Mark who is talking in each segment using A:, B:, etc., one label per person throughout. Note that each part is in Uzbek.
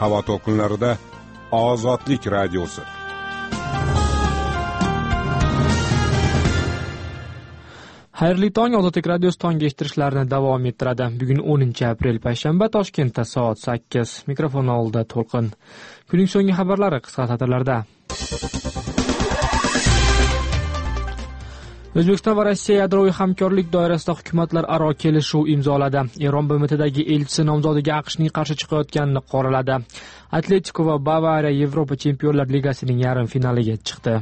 A: havo to'lqinlarida Ozodlik radiosi.
B: Xayrli tong, Ozodlik radiosi tonggi eshittirishlarni davom ettiradi. Bugun 10-aprel payshanba, Toshkentda soat 8. Mikrofon oldida To'lqin. Kunning so'nggi xabarlari qisqa satrlarda. O'zbekiston va Rossiya yadroviy hamkorlik doirasida hukumatlararo kelishuv imzoladi. Eron BMTdagi elchisi nomzodiga AQShning qarshi chiqayotganini qoraladi. Atletiko va Bavariya Yevropa Chempionlar Ligasining yarim finaliga chiqdi.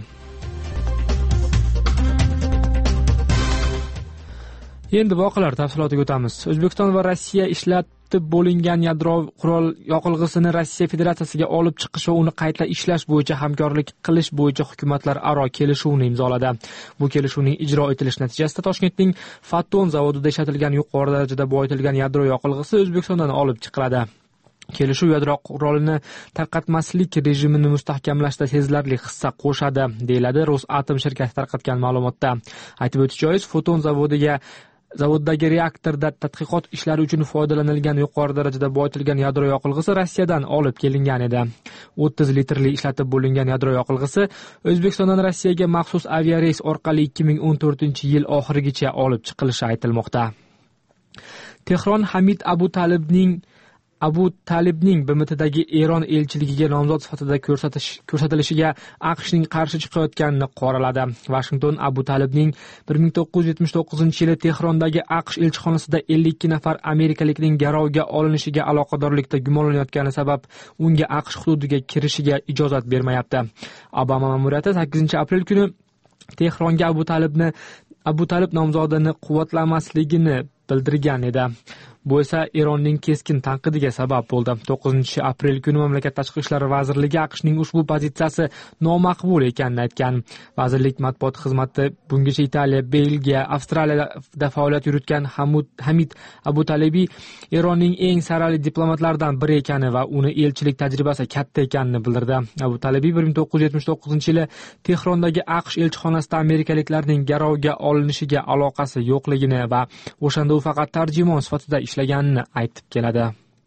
B: Endi voqealar tafsilotiga o'tamiz. O'zbekiston va Rossiya ishlatib bo'lingan yadroviy qurol yoqilg'isini Rossiya Federatsiyasiga olib chiqish va uni qayta ishlash bo'yicha hamkorlik qilish bo'yicha hukumatlararo kelishuvni imzoladi. Bu kelishuvning ijro etilish natijasida Toshkentning Foton zavodida ishlatilgan yuqori darajada boyitilgan yadro yoqilg'isi O'zbekistondan olib chiqiladi. Kelishuv yadro qurolini tarqatmaslik rejimini mustahkamlashda sezilarli hissa qo'shadi, deyiladi Rosatom shirkati tarqatgan ma'lumotda. Aytib o'tish joiz, Foton zavoddagi reaktorda tadqiqot ishlari uchun foydalanilgan yuqori darajada boyitilgan yadro yoqilg'isi Rossiyadan olib kelingan edi. 30 litrli ishlatib bo'lingan yadro yoqilg'isi O'zbekistondan Rossiyaga maxsus aviareys orqali 2014-yil oxirigacha olib chiqilishi aytilmoqda. Tehron Hamid Abu Talibning BMTdagi Eron elchiligiga nomzod sifatida ko'rsatilishiga AQShning qarshi chiqayotganini qoraladi. Washington Abu Talibning 1979-yili Tehrondagi AQSh elchixonasida 52 nafar amerikalikning garovga olinishiga aloqadorlikda gumonlanayotgani sabab unga AQSh hududiga kirishiga ijozat bermayapti. Obama ma'muriyati 8-aprel kuni Tehronga Abu Talib nomzodini quvvatlamasligini bildirgan edi. Bu esa Eronning keskin tanqidiga sabab bo'ldi. 9-aprel kuni mamlakat tashqi ishlar vazirligi AQShning ushbu pozitsiyasi nomaqbul ekanini aytgan. Vazirlik matbuot xizmati bungacha Italiya, Belgiya, Avstraliyada faoliyat yuritgan Hamid Abu Talibi Eronning eng sarali diplomatlaridan biri ekani va uni elchilik tajribasi katta ekanini bildirdi. Abu Talibi 1979-yili Tehrondagi AQSh elchixonasida amerikaliklarning garovga olinishiga aloqasi yo'qligini va o'shanda u faqat tarjimon sifatida ishlaganini aytib keladi.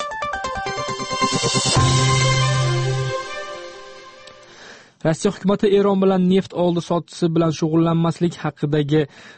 B: Rossiya hukumati Eron bilan neft oldi-sotisi bilan shug'ullanmaslik haqidagi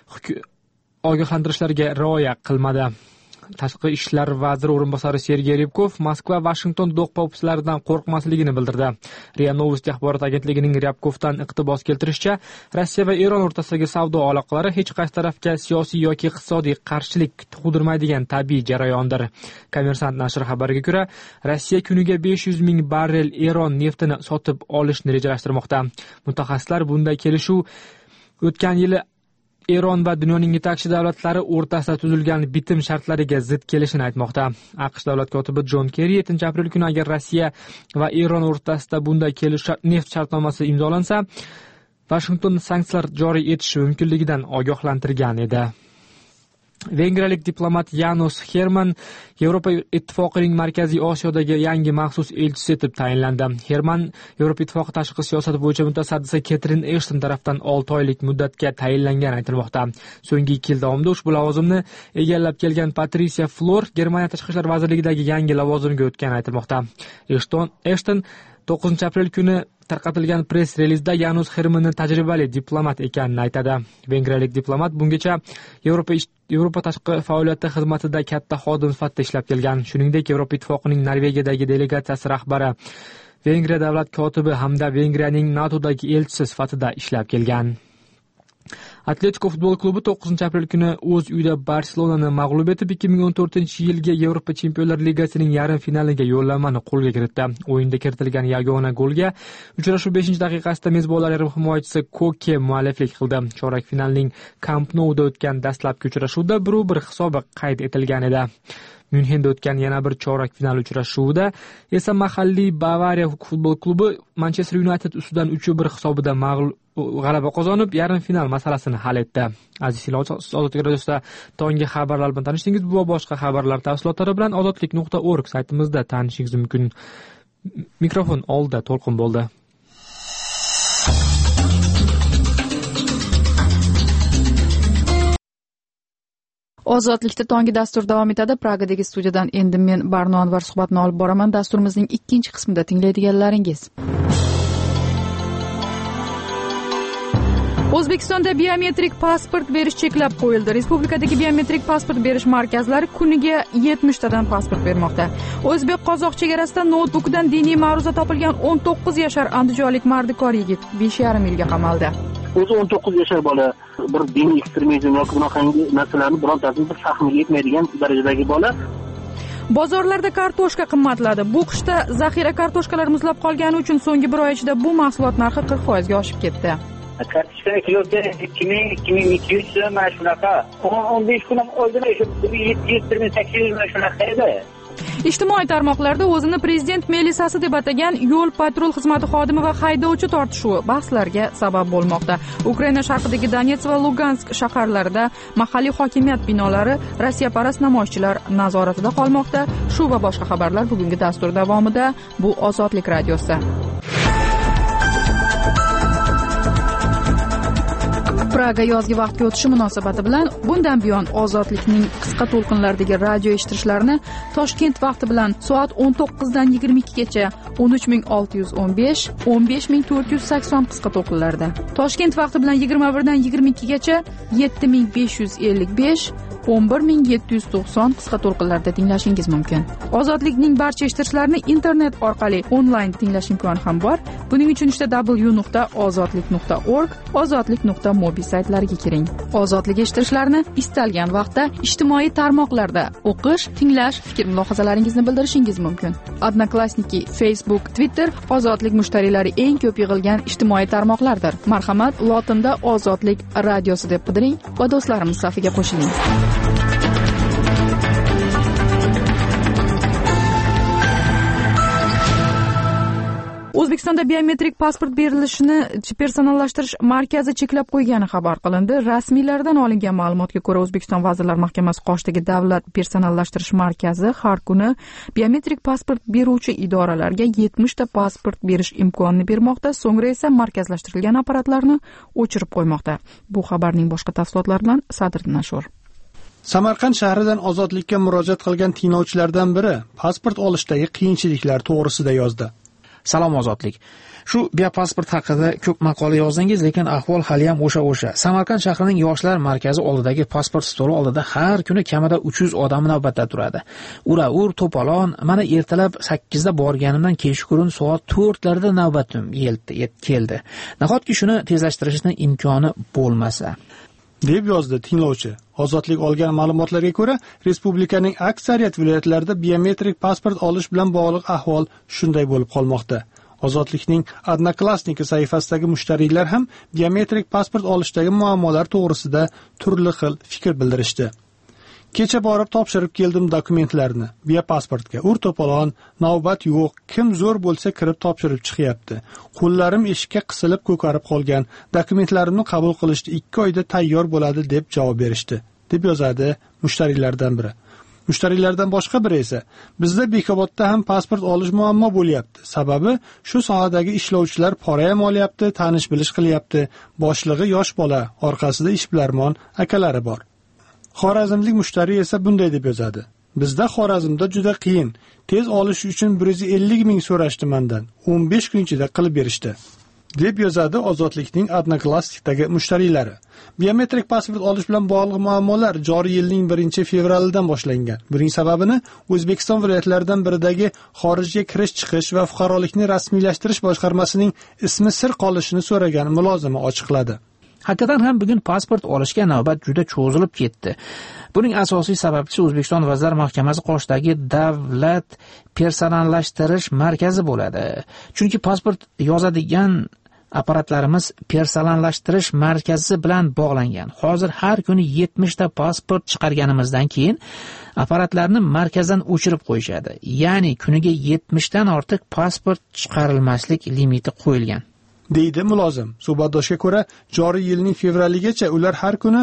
B: ogohlantirishlarga rioya qilmadi. Tashqi ishlar vaziri o'rinbosari Sergey Ryabkov Moskva Washington do'q-popislaridan qo'rqmasligini bildirdi. RIA Novosti axborot agentligining Ryabkovdan iqtibos keltirishicha, Rossiya va Eron o'rtasidagi savdo aloqalari hech qaysi tarafga siyosiy yoki iqtisodiy qarshilik tug'dirmaydigan tabiiy jarayondir. Kommersant nashri xabariga ko'ra, Rossiya kuniga 500 ming barrel Eron neftini sotib olishni rejalashtirmoqda. Mutaxassislar bunday kelishuv o'tgan yili Eron va dunyoning yetakchi davlatlari o'rtasida tuzilgan bitim shartlariga zid kelishini aytmoqda. AQSh davlat kotibi Jon Kerri 7-aprel kuni agar Rossiya va Eron o'rtasida bunday neft shartnomasi imzolansa, Washington sanksiyalar joriy etishi mumkinligidan ogohlantirgan edi. Vengriyalik diplomat Janos Herman Yevropa Ittifoqining Markaziy Osiyodagi yangi maxsus elchisi etib tayinlandi. Herman Yevropa Ittifoqi tashqi siyosat bo'yicha mutasaddisi Ketrin Eshton tomonidan 6 oylik muddatga tayinlangani aytilmoqda. So'nggi 2 yil davomida ushbu lavozimni egallab kelgan Patricia Flor Germaniya tashqi ishlar vazirligidagi yangi lavozimga o'tgani aytilmoqda. Eshton 9-aprel kuni tarqatilgan press relizda Janos Hermanni tajribali diplomat ekanini aytadi. Vengriyalik diplomat bungacha Yevropa tashqi faoliyati xizmatida katta xodim sifatida ishlab kelgan. Shuningdek, Yevropa Ittifoqining Norvegiyadagi delegatsiyasi rahbari, Vengriya davlat kotibi hamda Vengriyaning NATOdagi elchisi sifatida ishlab kelgan. Atletiko futbol klubi 9-aprel kuni o'z uyida Barselonani mag'lub etib 2014-yilgi Yevropa Chempionlar Ligasining yarim finaliga yo'llanmani qo'lga kiritdi. O'yinda kiritilgan yagona golga uchrashuv 5-daqiqasida mezbonlar yarim himoyachisi Koke mualliflik qildi. Chorak finalning Camp Nou'da o'tgan dastlabki uchrashuvda 1-1 hisobi qayd etilgan edi. Myunxenda o'tgan yana bir chorak final uchrashuvida esa mahalliy Bavariya futbol klubi Manchester United ustidan 3-1 hisobida g'alaba qozonib, yarim final masalasini hal etdi. Aziz Ozodlik radiosida tonggi xabarlar bilan tanishdingiz. Bu va boshqa xabarlar tafsilotlari bilan ozodlik.org saytimizda tanishishingiz mumkin. Mikrofon oldida To'lqin bo'ldi.
C: Ozodlikda tongi dastur davom etadi. Pragadagi studiyadan endi men Barno Anvar suhbatni olib boraman. Dasturimizning ikkinchi qismida tinglaydiganlaringiz. O'zbekistonda biometrik pasport berish cheklab qo'yildi. Respublikadagi biometrik pasport berish markazlari kuniga 70 tadan pasport bermoqda. O'zbek-qozoq chegarasida noutbukidan diniy ma'ruza topilgan 19 yashar andijonlik mardikor yigit 5,5 yilga qamaldi.
D: O'zi 19 yashar bola bir diniy ekstremizm yoki bunaqangi narsalarni birontasini bir fahmiga yetmaydigan darajadagi bola.
C: Bozorlarda kartoshka qimmatladi. Bu qishda zaxira kartoshkalar muzlab qolgani uchun so'nggi bir oy ichida bu mahsulot narxi 40% ga oshib ketdi.
E: Kartoshka kilosi 2000-2200 so'm mana shunaqa. 15 kun oldin 700-800 mana shunaqa edi.
C: Ijtimoiy tarmoqlarda o'zini prezident melisasi deb atagan yo'l patrul xizmati xodimi va haydovchi tortishuvi bahslarga sabab bo'lmoqda. Ukraina sharqidagi Donetsk va Lugansk shaharlarida mahalliy hokimiyat binolari Rossiyaparast namoyishchilar nazoratida qolmoqda. Shu va boshqa xabarlar bugungi dastur davomida. Bu Ozodlik radiosi. Praga yozgi vaqtga o'tishi munosabati bilan bundan buyon Ozodlikning qisqa to'lqinlardagi radio eshittirishlarini Toshkent vaqti bilan soat 19 dan 22 gacha 13615, 15480 qisqa to'lqinlarda. Toshkent vaqti bilan 21 dan 22 gacha 7555, 11790 qisqa to'lqinlarda tinglashingiz mumkin. Ozodlikning barcha eshittirishlarini internet orqali onlayn tinglash imkoni ham bor. Buning uchun w.ozodlik.org, ozodlik.mobi saytlariga kiring. Ozodlik eshittirishlarini istalgan vaqtda ijtimoiy tarmoqlarda o'qish, tinglash, fikr-mulohazalaringizni bildirishingiz mumkin. Odnoklassniki, Facebook, Twitter Ozodlik mushtariylari eng ko'p yig'ilgan ijtimoiy tarmoqlardir. Marhamat, lotinda Ozodlik radiosi deb qidiring va do'stlarimiz safiga qo'shiling. O'zbekistonda biometrik pasport berilishini personallashtirish markazi cheklab qo'ygani xabar qilindi. Rasmiylardan olingan ma'lumotga ko'ra, O'zbekiston Vazirlar Mahkamasi qoshidagi davlat personallashtirish markazi har kuni biometrik pasport beruvchi idoralarga 70 ta pasport berish imkonini bermoqda, so'ngra esa markazlashtirilgan apparatlarni o'chirib qo'ymoqda. Bu xabarning boshqa tafsilotlari bilan Sadr Nashur.
F: Samarqand shahridan Ozodlikka murojaat qilgan tinglovchilardan biri pasport olishdagi qiyinchiliklar to'g'risida yozdi.
G: Salom Ozodlik. Shu biopasport haqida ko'p maqola yozdingiz, lekin ahvol hali ham o'sha. Samarqand shahrining yoshlar markazi oldidagi pasport stoli oldida har kuni kamida 300 odam navbatda turadi. Ura-ur, to'polon. Mana ertalab 8 da borganimdan kechqurun soat 4 larda navbatim keldi. Nahotki shuni tezlashtirishning imkoni bo'lmasa,
F: deb yozdi tinglovchi. Ozodlik olgan ma'lumotlarga ko'ra, respublikaning aksariyat viloyatlarida biometrik pasport olish bilan bog'liq ahvol shunday bo'lib qolmoqda. Ozodlikning Odnoklassniki sahifasidagi mushtariylar ham biometrik pasport olishdagi muammolar to'g'risida turli xil fikr bildirishdi. Kecha borib topshirib keldim dokumentlarni. Biopasportga to'polon, navbat yo'q, kim zo'r bo'lsa kirib topshirib chiqyapti. Qo'llarim eshikka qisilib ko'karib qolgan. Dokumentlarimni qabul qilishda 2 oyda tayyor bo'ladi deb javob berishdi, deb yozadi mushtariylardan biri. Mushtariylardan boshqa biri esa, bizda Bekobodda ham pasport olish muammo bo'lyapti. Sababi shu sohadagi ishlovchilar pora ham olyapti, tanish-bilish qilyapti. Boshlig'i yosh bola, orqasida ishbilarmon akalari bor. Xorazmlik mushtariy esa bunday deb yozadi. Bizda Xorazmda juda qiyin. Tez olish uchun 150 ming so'rashdi mendan. 15 kun ichida qilib berishdi, deb yozadi Ozodlikning Odnoklassnikdagi mushtariylari. Biometrik pasport olish bilan bog'liq muammolar joriy yilning 1-fevralidan boshlangan. Buning sababini O'zbekiston viloyatlaridan biridagi xorijga kirish-chiqish va fuqarolikni rasmiylashtirish boshqarmasining ismi sir qolishini so'ragan mulozima ochiqladi.
G: Haqiqatan ham bugun pasport olishga navbat juda cho'zilib ketdi. Buning asosiy sababchisi O'zbekiston Vazirlar Mahkamasi qoshidagi davlat personallashtirish markazi bo'ladi. Chunki pasport yozadigan apparatlarimiz personallashtirish markazi bilan bog'langan. Hozir har kuni 70 ta pasport chiqarganimizdan keyin apparatlarni markazdan o'chirib qo'yishadi. Ya'ni kuniga 70 dan ortiq pasport chiqarilmaslik limiti qo'yilgan,
F: deydi mulozim. Suhbatdoshga ko'ra, joriy yilning fevraligacha ular har kuni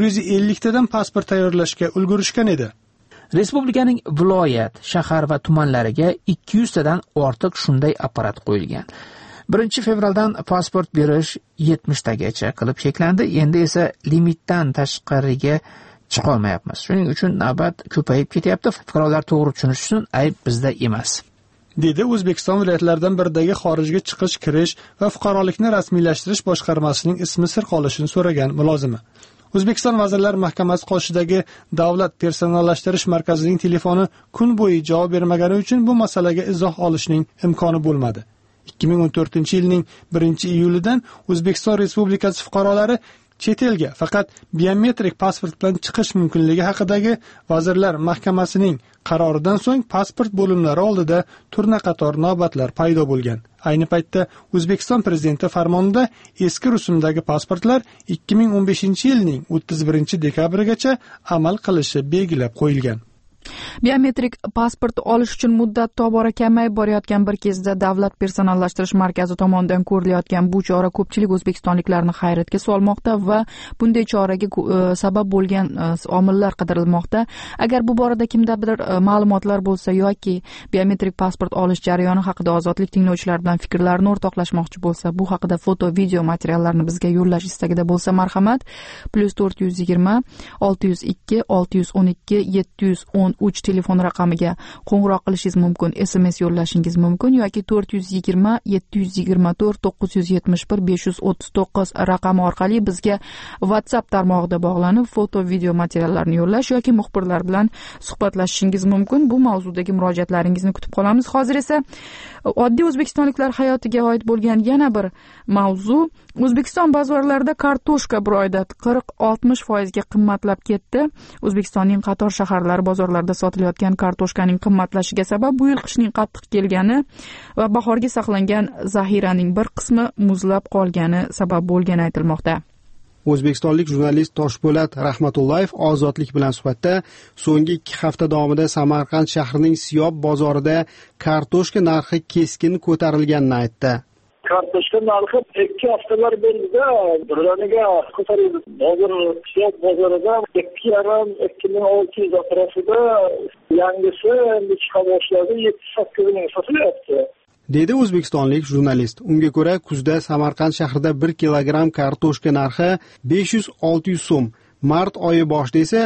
F: 150 tadan pasport tayyorlashga ulgurishgan edi.
G: Respublikaning viloyat, shahar va tumanlariga 200 tadan ortiq shunday apparat qo'yilgan. 1-fevraldan pasport berish 70 tagacha qilib cheklandi. Endi esa limitdan tashqariga chiqolmayapmiz. Shuning uchun navbat ko'payib ketyapti. Fuqarolar to'g'ri tushunishi uchun ayb bizda emas,
F: dedi O'zbekiston viloyatlaridan biridagi xorijga chiqish, kirish va fuqarolikni rasmiylashtirish boshqarmasining ismi sir qolishini so'ragan mulozimi. O'zbekiston Vazirlar Mahkamasi qoshidagi Davlat personallashtirish markazining telefoni kun bo'yi javob bermagani uchun bu masalaga izoh olishning imkoni bo'lmadi. 2014-yilning 1-iyulidan O'zbekiston Respublikasi fuqarolari chet elga faqat biometrik pasport bilan chiqish mumkinligi haqidagi Vazirlar Mahkamasining qaroridan so'ng pasport bo'limlari oldida turna-qator navbatlar paydo bo'lgan. Ayni paytda O'zbekiston Prezidenti farmonida eski rusumdagi pasportlar 2015-yilning 31-dekabrigacha amal qilishi belgilab qo'yilgan.
C: Biometrik pasport olish uchun muddat tobora kamayib borayotgan bir kezda Davlat personallashtirish markazi tomonidan ko'rilayotgan bu chora ko'pchilik o'zbekistonliklarni hayratga solmoqda va bunday choraga sabab bo'lgan omillar qidirilmoqda. Agar bu borada kimdadir ma'lumotlar bo'lsa yoki biometrik pasport olish jarayoni haqida ozodlik tinglovchilar bilan fikrlarini o'rtoqlashmoqchi bo'lsa, bu haqida foto, video materiallarni bizga yo'llash istagida bo'lsa marhamat, +420 602 612 713 telefon raqamiga qo'ng'iroq qilishingiz mumkin, SMS yo'llashingiz mumkin yoki 420 724 971 539 raqami orqali bizga WhatsApp tarmog'ida bog'lanib foto, video materiallarni yo'llash yoki muxbirlar bilan suhbatlashishingiz mumkin. Bu mavzudagi murojaatlaringizni kutib qolamiz. Hozir esa oddiy o'zbekistonliklar hayotiga oid bo'lgan yana bir mavzu. O'zbekiston bozorlarida kartoshka bir oyda 40-60% ga qimmatlab ketdi. O'zbekistonning qator shaharlari bozorlarida sotilayotgan kartoshkaning qimmatlashiga sabab bu yil qishning qattiq kelgani va bahorga saqlangan zaxiraning bir qismi muzlab qolgani sabab bo'lgani aytilmoqda.
H: O'zbekistonlik jurnalist Toshpo'lat Rahmatullayev Ozodlik bilan suhbatda so'nggi 2 hafta davomida Samarqand shahrining Siyob bozorida kartoshka narxi keskin ko'tarilganini aytdi.
I: Kartoshka narxi 2 haftalar bo'ldi, birdaniga ko'tarildi. Hozir Siyob bozorida 2,5-2600 atrofida yangisi chiqa boshladi, 7-8 ming sotilyapti,
H: dedi o'zbekistonlik jurnalist. Unga ko'ra, kuzda Samarqand shahrida 1 kilogramm kartoshka narxi 500-600 so'm, mart oyi boshida esa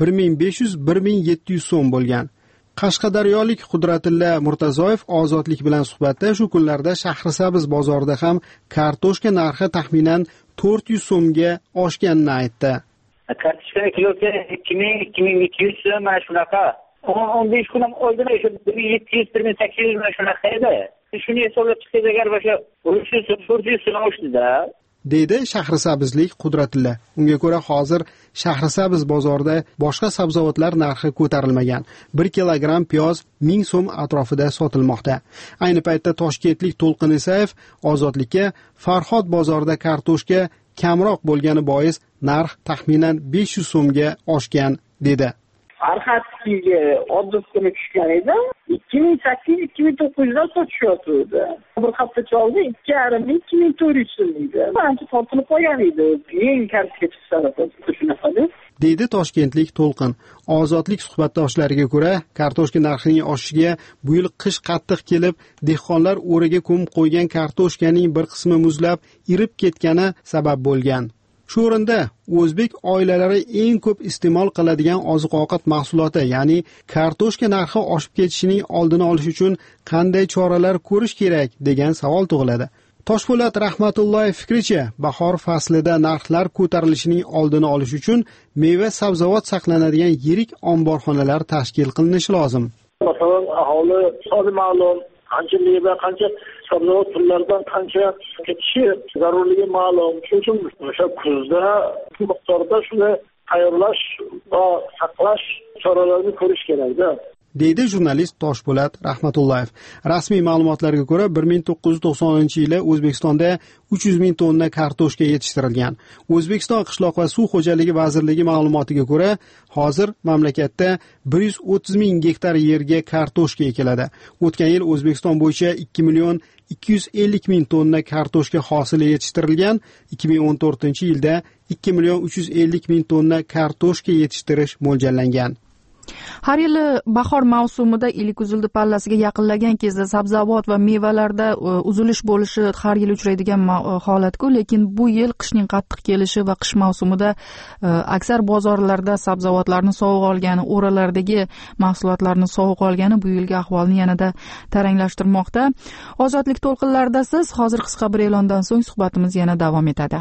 H: 1500-1700 so'm bo'lgan. Qashqadaryolik Qudratilla Murtazoyev Ozodlik bilan suhbatda shu kunlarda Shahrisabz bozorida ham kartoshka narxi taxminan 400 so'mga oshganini aytdi.
E: Kartoshka kilosi 2000-2200 so'm mana shunaqa. 15 kun oldin o'sha 1700-1800 mana shunaqa edi. Shuni hisoblab chiqsangiz agar o'sha 300-400 so'm oshdi-da,
H: deydi Shahrisabzlik Qudratilla. Unga ko'ra hozir Shahrisabz bozorida boshqa sabzavotlar narxi ko'tarilmagan. 1 kilogramm piyoz 1000 so'm atrofida sotilmoqda. Ayni paytda Toshkentlik To'lqin Isayev Ozodlikka Farhod bozorida kartoshka kamroq bo'lgani bois narx taxminan 500 so'mga oshgan dedi.
I: Arxatskiga oddisiga tushgan edi. 2800-2900 dan sotishyapti. Bir hafta choldi 2500-2400 so'm edi. Ancha sotilib qolgan edi. Eng kartoshka chiqsa shunaqa
H: deydi Toshkentlik To'lqin. Ozodlik suhbatdoshlariga ko'ra, kartoshka narxining oshishiga bu yil qish qattiq kelib, dehqonlar o'riga ko'mib qo'ygan kartoshkaning bir qismi muzlab, irib ketgani sabab bo'lgan. Shu o'rinda o'zbek oilalari eng ko'p iste'mol qiladigan oziq-ovqat mahsuloti, ya'ni kartoshka narxi oshib ketishining oldini olish uchun qanday choralar ko'rish kerak degan savol tug'iladi. Toshpo'lat Rahmatullayev fikricha, bahor faslida narxlar ko'tarilishining oldini olish uchun meva-sabzavot saqlanadigan yirik omborxonalar tashkil qilinishi lozim.
I: Masalan, aholi soni ma'lum, qancha meva, qancha sabzavot turlaridan qancha ketishi zarurligi ma'lum. Shuning uchun o'sha kuzda miqdorda shuni tayyorlash va saqlash choralarini ko'rish kerak-da,
H: deydi jurnalist Toshpo'lat Rahmatullayev. Rasmiy ma'lumotlarga ko'ra 1990-yili O'zbekistonda 300 ming tonna kartoshka yetishtirilgan. O'zbekiston Qishloq va suv xo'jaligi vazirligi ma'lumotiga ko'ra, hozir mamlakatda 130 ming gektar yerga kartoshka ekiladi. O'tgan yil O'zbekiston bo'yicha 2,250 ming tonna kartoshka hosili yetishtirilgan. 2014-yilda 2,350 ming tonna kartoshka yetishtirish mo'ljallangan.
C: Har yili bahor mavsumida ilik uzildi pallasiga yaqinlagan kezda sabzavot va mevalarda uzilish bo'lishi har yil uchraydigan holat-ku, lekin bu yil qishning qattiq kelishi va qish mavsumida aksar bozorlarda sabzavotlarni sovuq olgani, o'ralardagi mahsulotlarni sovuq olgani bu yilgi ahvolni yanada taranglashtirmoqda. Ozodlik to'lqinlarida siz. Hozir qisqa bir e'londan so'ng suhbatimiz yana davom etadi.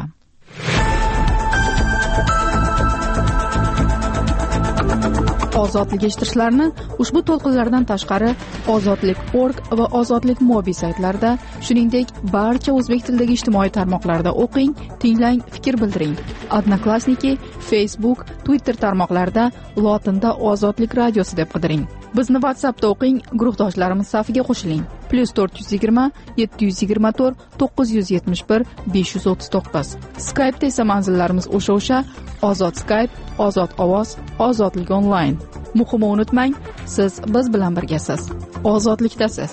C: Ozodlik eshittirishlarni ushbu to'lqinlardan tashqari ozodlik.org va ozodlik mobi saytlarida, shuningdek barcha o'zbek tilidagi ijtimoiy tarmoqlarda o'qing, tinglang, fikr bildiring. Odnoklassniki, Facebook, Twitter tarmoqlarida lotinda Ozodlik radiosi deb qidiring. Bizni WhatsAppda o'qing, guruhdoshlarimiz safiga qo'shiling. +420 724 971 539. Skype'da esa manzillarimiz o'sha Ozod Skype, Ozod ovoz, Ozodlik onlayn. Muhimi unutmang, siz biz bilan birgasiz. Ozodlikdasiz.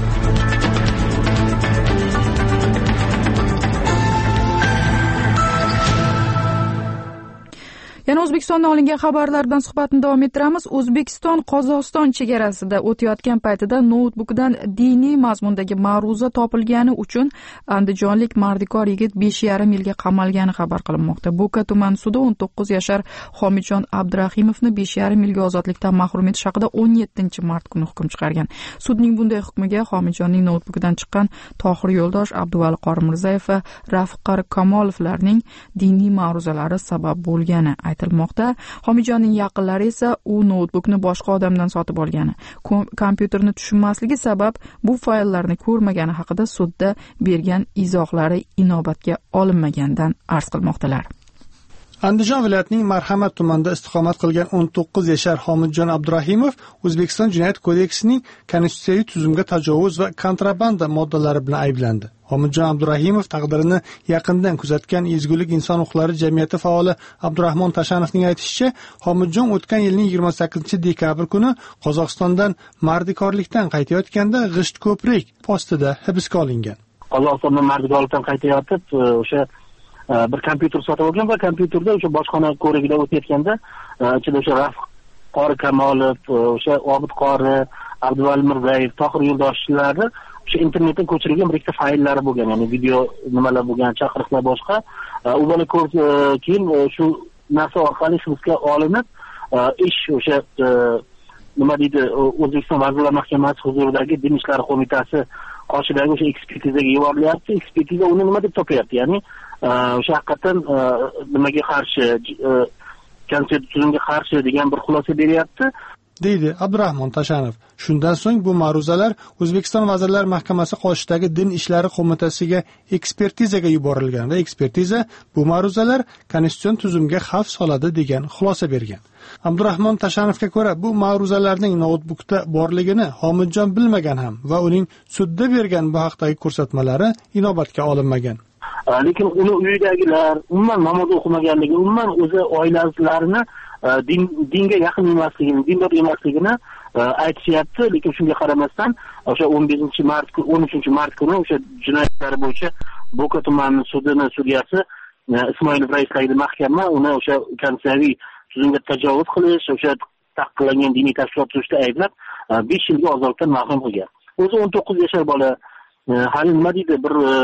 C: Yana O'zbekistondan olingan xabarlar bilan suhbatni davom ettiramiz. O'zbekiston-Qozog'iston chegarasida o'tayotgan paytida noutbukdan diniy mazmundagi ma'ruza topilgani uchun andijonlik mardikor yigit 5,5 yilga qamalgani xabar qilinmoqda. Bo'ka tuman sudi 19 yashar Homidjon Abdurahimovni 5,5 yilga ozodlikdan mahrum etish haqida 17-mart kuni hukm chiqargan. Sudning bunday hukmiga Homidjonning noutbukidan chiqqan Tohir Yo'ldosh, Abduvali Qorimirzayev va Rafiq Kamolovlarning diniy ma'ruzalari sabab bo'lgani aytilmoqda. Homidjonning yaqinlari esa u noutbukni boshqa odamdan sotib olgani, kompyuterni tushunmasligi sabab bu fayllarni ko'rmagani haqida sudda bergan izohlari inobatga olinmaganidan arz qilmoqdalar.
F: Andijon viloyatining Marhamat tumanida istiqomat qilgan 19 yashar Homidjon Abdurahimov O'zbekiston Jinoyat kodeksining konstitutsiyaviy tuzumga tajovuz va kontrabanda moddalari bilan ayblandi. Homidjon Abdurahimov taqdirini yaqindan kuzatgan Ezgulik inson huquqlari jamiyati faoli Abdurahmon Tashanovning aytishicha, Homidjon o'tgan yilning 28-dekabr kuni Qozog'istondan mardikorlikdan qaytayotganda G'isht ko'prik postida hibsga olingan.
D: Qozog'istondan mardikorlikdan qaytayotib, o'sha bir kompyuter sotib olgan va kompyuterda o'sha bojxona ko'rigida o'tayotganda ichida o'sha Rafiq Qori Kamolov, o'sha Obid Qori, Abduvali Mirzayev, Tohir Yo'ldoshlarni o'sha internetdan ko'chirilgan bir ikkita fayllari bo'lgan, ya'ni video nimalar bo'lgan, chaqiriqlar boshqa. U bola keyin shu narsa orqali hibsga olinib, ish o'sha nima deydi, O'zbekiston Vazirlar Mahkamasi huzuridagi Din ishlari qo'mitasi qoshidagi o'sha ekspertizaga yuborilyapti. Ekspertiza uni nima deb topyapti? Ya'ni o'sha haqiqatan nimaga qarshi, konstitutsiya tuzumga qarshi degan bir xulosa beryapti,
F: deydi Abdurahmon Tashanov. Shundan so'ng bu ma'ruzalar O'zbekiston Vazirlar Mahkamasi qoshidagi Din ishlari qo'mitasiga ekspertizaga yuborilgan va ekspertiza bu ma'ruzalar konstitutsion tuzumga xavf soladi degan xulosa bergan. Abdurahmon Tashanovga ko'ra, bu ma'ruzalarning noutbukda borligini Homidjon bilmagan ham va uning sudda bergan bu haqdagi ko'rsatmalari inobatga olinmagan.
D: Lekin uni uyidagilar umuman namoz o'qimaganligi, umuman o'zi oilalarini dinga yaqin emasligini, dindor emasligini aytishyapti. Lekin shunga qaramasdan o'sha 13 mart kuni o'sha jinoyatlari bo'yicha Bo'ka tumani sudining sudyasi Ismoilov raisligidagi mahkama uni o'sha konstitutsiyaviy tuzumga tajovuz qilish, o'sha taqiqlangan diniy tashkilot tuzishda ayblab 5 yilga ozodlikdan mahrum qilgan. O'zi 19 yashar bola hali nima deydi,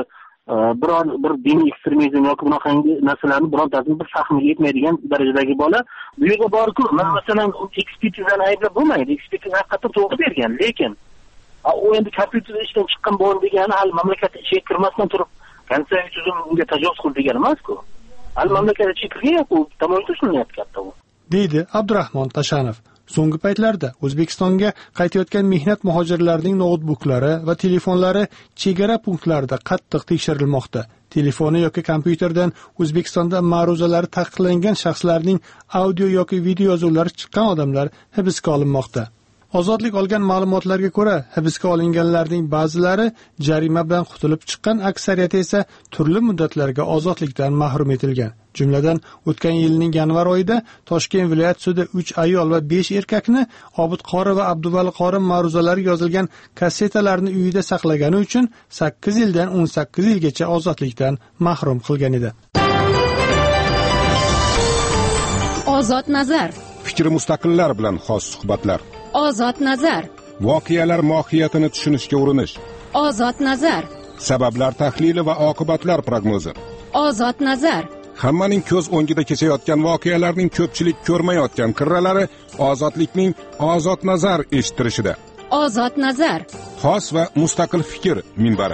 D: bir diniy ekstremizm yoki bunaqangi narsalarni birontasini bir fahmiga yetmaydigan darajadagi bola bu yerga borku, masalan, ekspertizani ayblab bo'lmaydi. Ekspertiza haqiqatdan to'g'ri bergan, lekin u endi kompyuter ishdan chiqqan bo'ldi degani hali mamlakat ichiga kirmasdan turib konstitutsiyaviy tuzumga tajovuz qildi degani emas-ku. Hali mamlakat ichiga kirgan-ku, tamoyil tushunyapti u, deydi
F: Abdurahmon Tashanov. So'nggi paytlarda O'zbekistonga qaytayotgan mehnat muhojirlarining noutbuklari va telefonlari chegara punktlarida qattiq tekshirilmoqda. Telefoni yoki kompyuterdan O'zbekistonda ma'ruzalari taqiqlangan shaxslarning audio yoki video yozuvlari chiqqan odamlar hibsga olinmoqda. Ozodlik olgan ma'lumotlarga ko'ra, hibsga olinganlarning ba'zilari jarima bilan qutulib chiqqan, aksariyati esa turli muddatlarga ozodlikdan mahrum etilgan. Jumladan, o'tgan yilning yanvar oyida Toshkent viloyat sudi 3 ayol va 5 erkakni Obid Qori va Abduvali Qori ma'ruzalari yozilgan kassetalarni uyida saqlagani uchun 8 yildan 18 yilgacha ozodlikdan mahrum qilgan edi.
J: Ozod nazar.
A: fikri mustaqillar bilan xos suhbatlar.
J: Ozod nazar.
A: Voqealar mohiyatini tushunishga urinish.
J: Ozod nazar.
A: Sabablar tahlili va oqibatlar prognozi.
J: Ozod nazar.
A: Hammaning ko'z o'ngida kechayotgan voqealarning ko'pchilik ko'rmayotgan qirralari ozodlikning ozod nazar eshittirishida.
J: Ozod nazar.
A: Xos va mustaqil fikr minbari.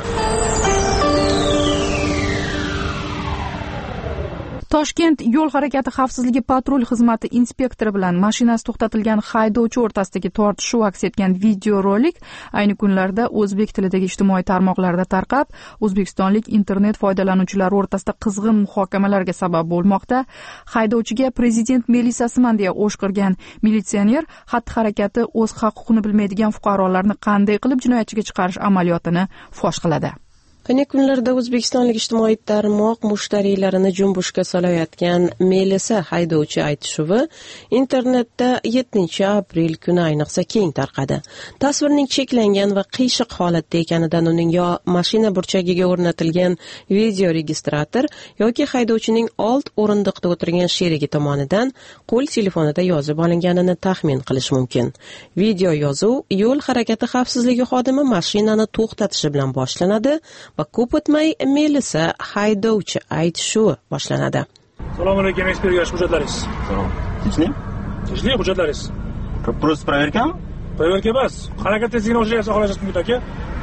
C: Toshkent yo'l harakati xavfsizligi patrul xizmati inspektori bilan mashinasi to'xtatilgan haydovchi o'rtasidagi tortishuv aks etgan videorolik ayni kunlarda o'zbek tilidagi ijtimoiy tarmoqlarda tarqab, o'zbekistonlik internet foydalanuvchilari o'rtasida qizg'in muhokamalarga sabab bo'lmoqda. Haydovchiga prezident melisasiman deya o'shqirgan militsioner xatti-harakati o'z haq-huquqini bilmaydigan fuqarolarni qanday qilib jinoyatchiga chiqarish amaliyotini fosh qiladi.
K: Ayni kunlarda o'zbekistonlik ijtimoiy tarmoq mushtariylarini junbushga solayotgan Melisa haydovchi aytishuvi internetda 7-aprel kuni ayniqsa keng tarqadi. Tasvirning cheklangan va qiyshiq holatda ekanidan uning yo mashina burchagiga o'rnatilgan video registrator yoki haydovchining old o'rindiqda o'tirgan sherigi tomonidan qo'l telefonida yozib olinganini taxmin qilish mumkin. Video yozuv yo'l harakati xavfsizligi xodimi mashinani to'xtatishi bilan boshlanadi va ko'p o'tmay Melisa haydovchi aytishuvi boshlanadi.
L: Assalomu alaykum, ekspertga hujjatlaringiz.
M: Tinchlik?
L: Tinchlik, hujjatlaringiz.
M: Просто проверкami?
L: Proverka emas. Harakat tezligini oshirasiz, xohlasangiz mumkin aka.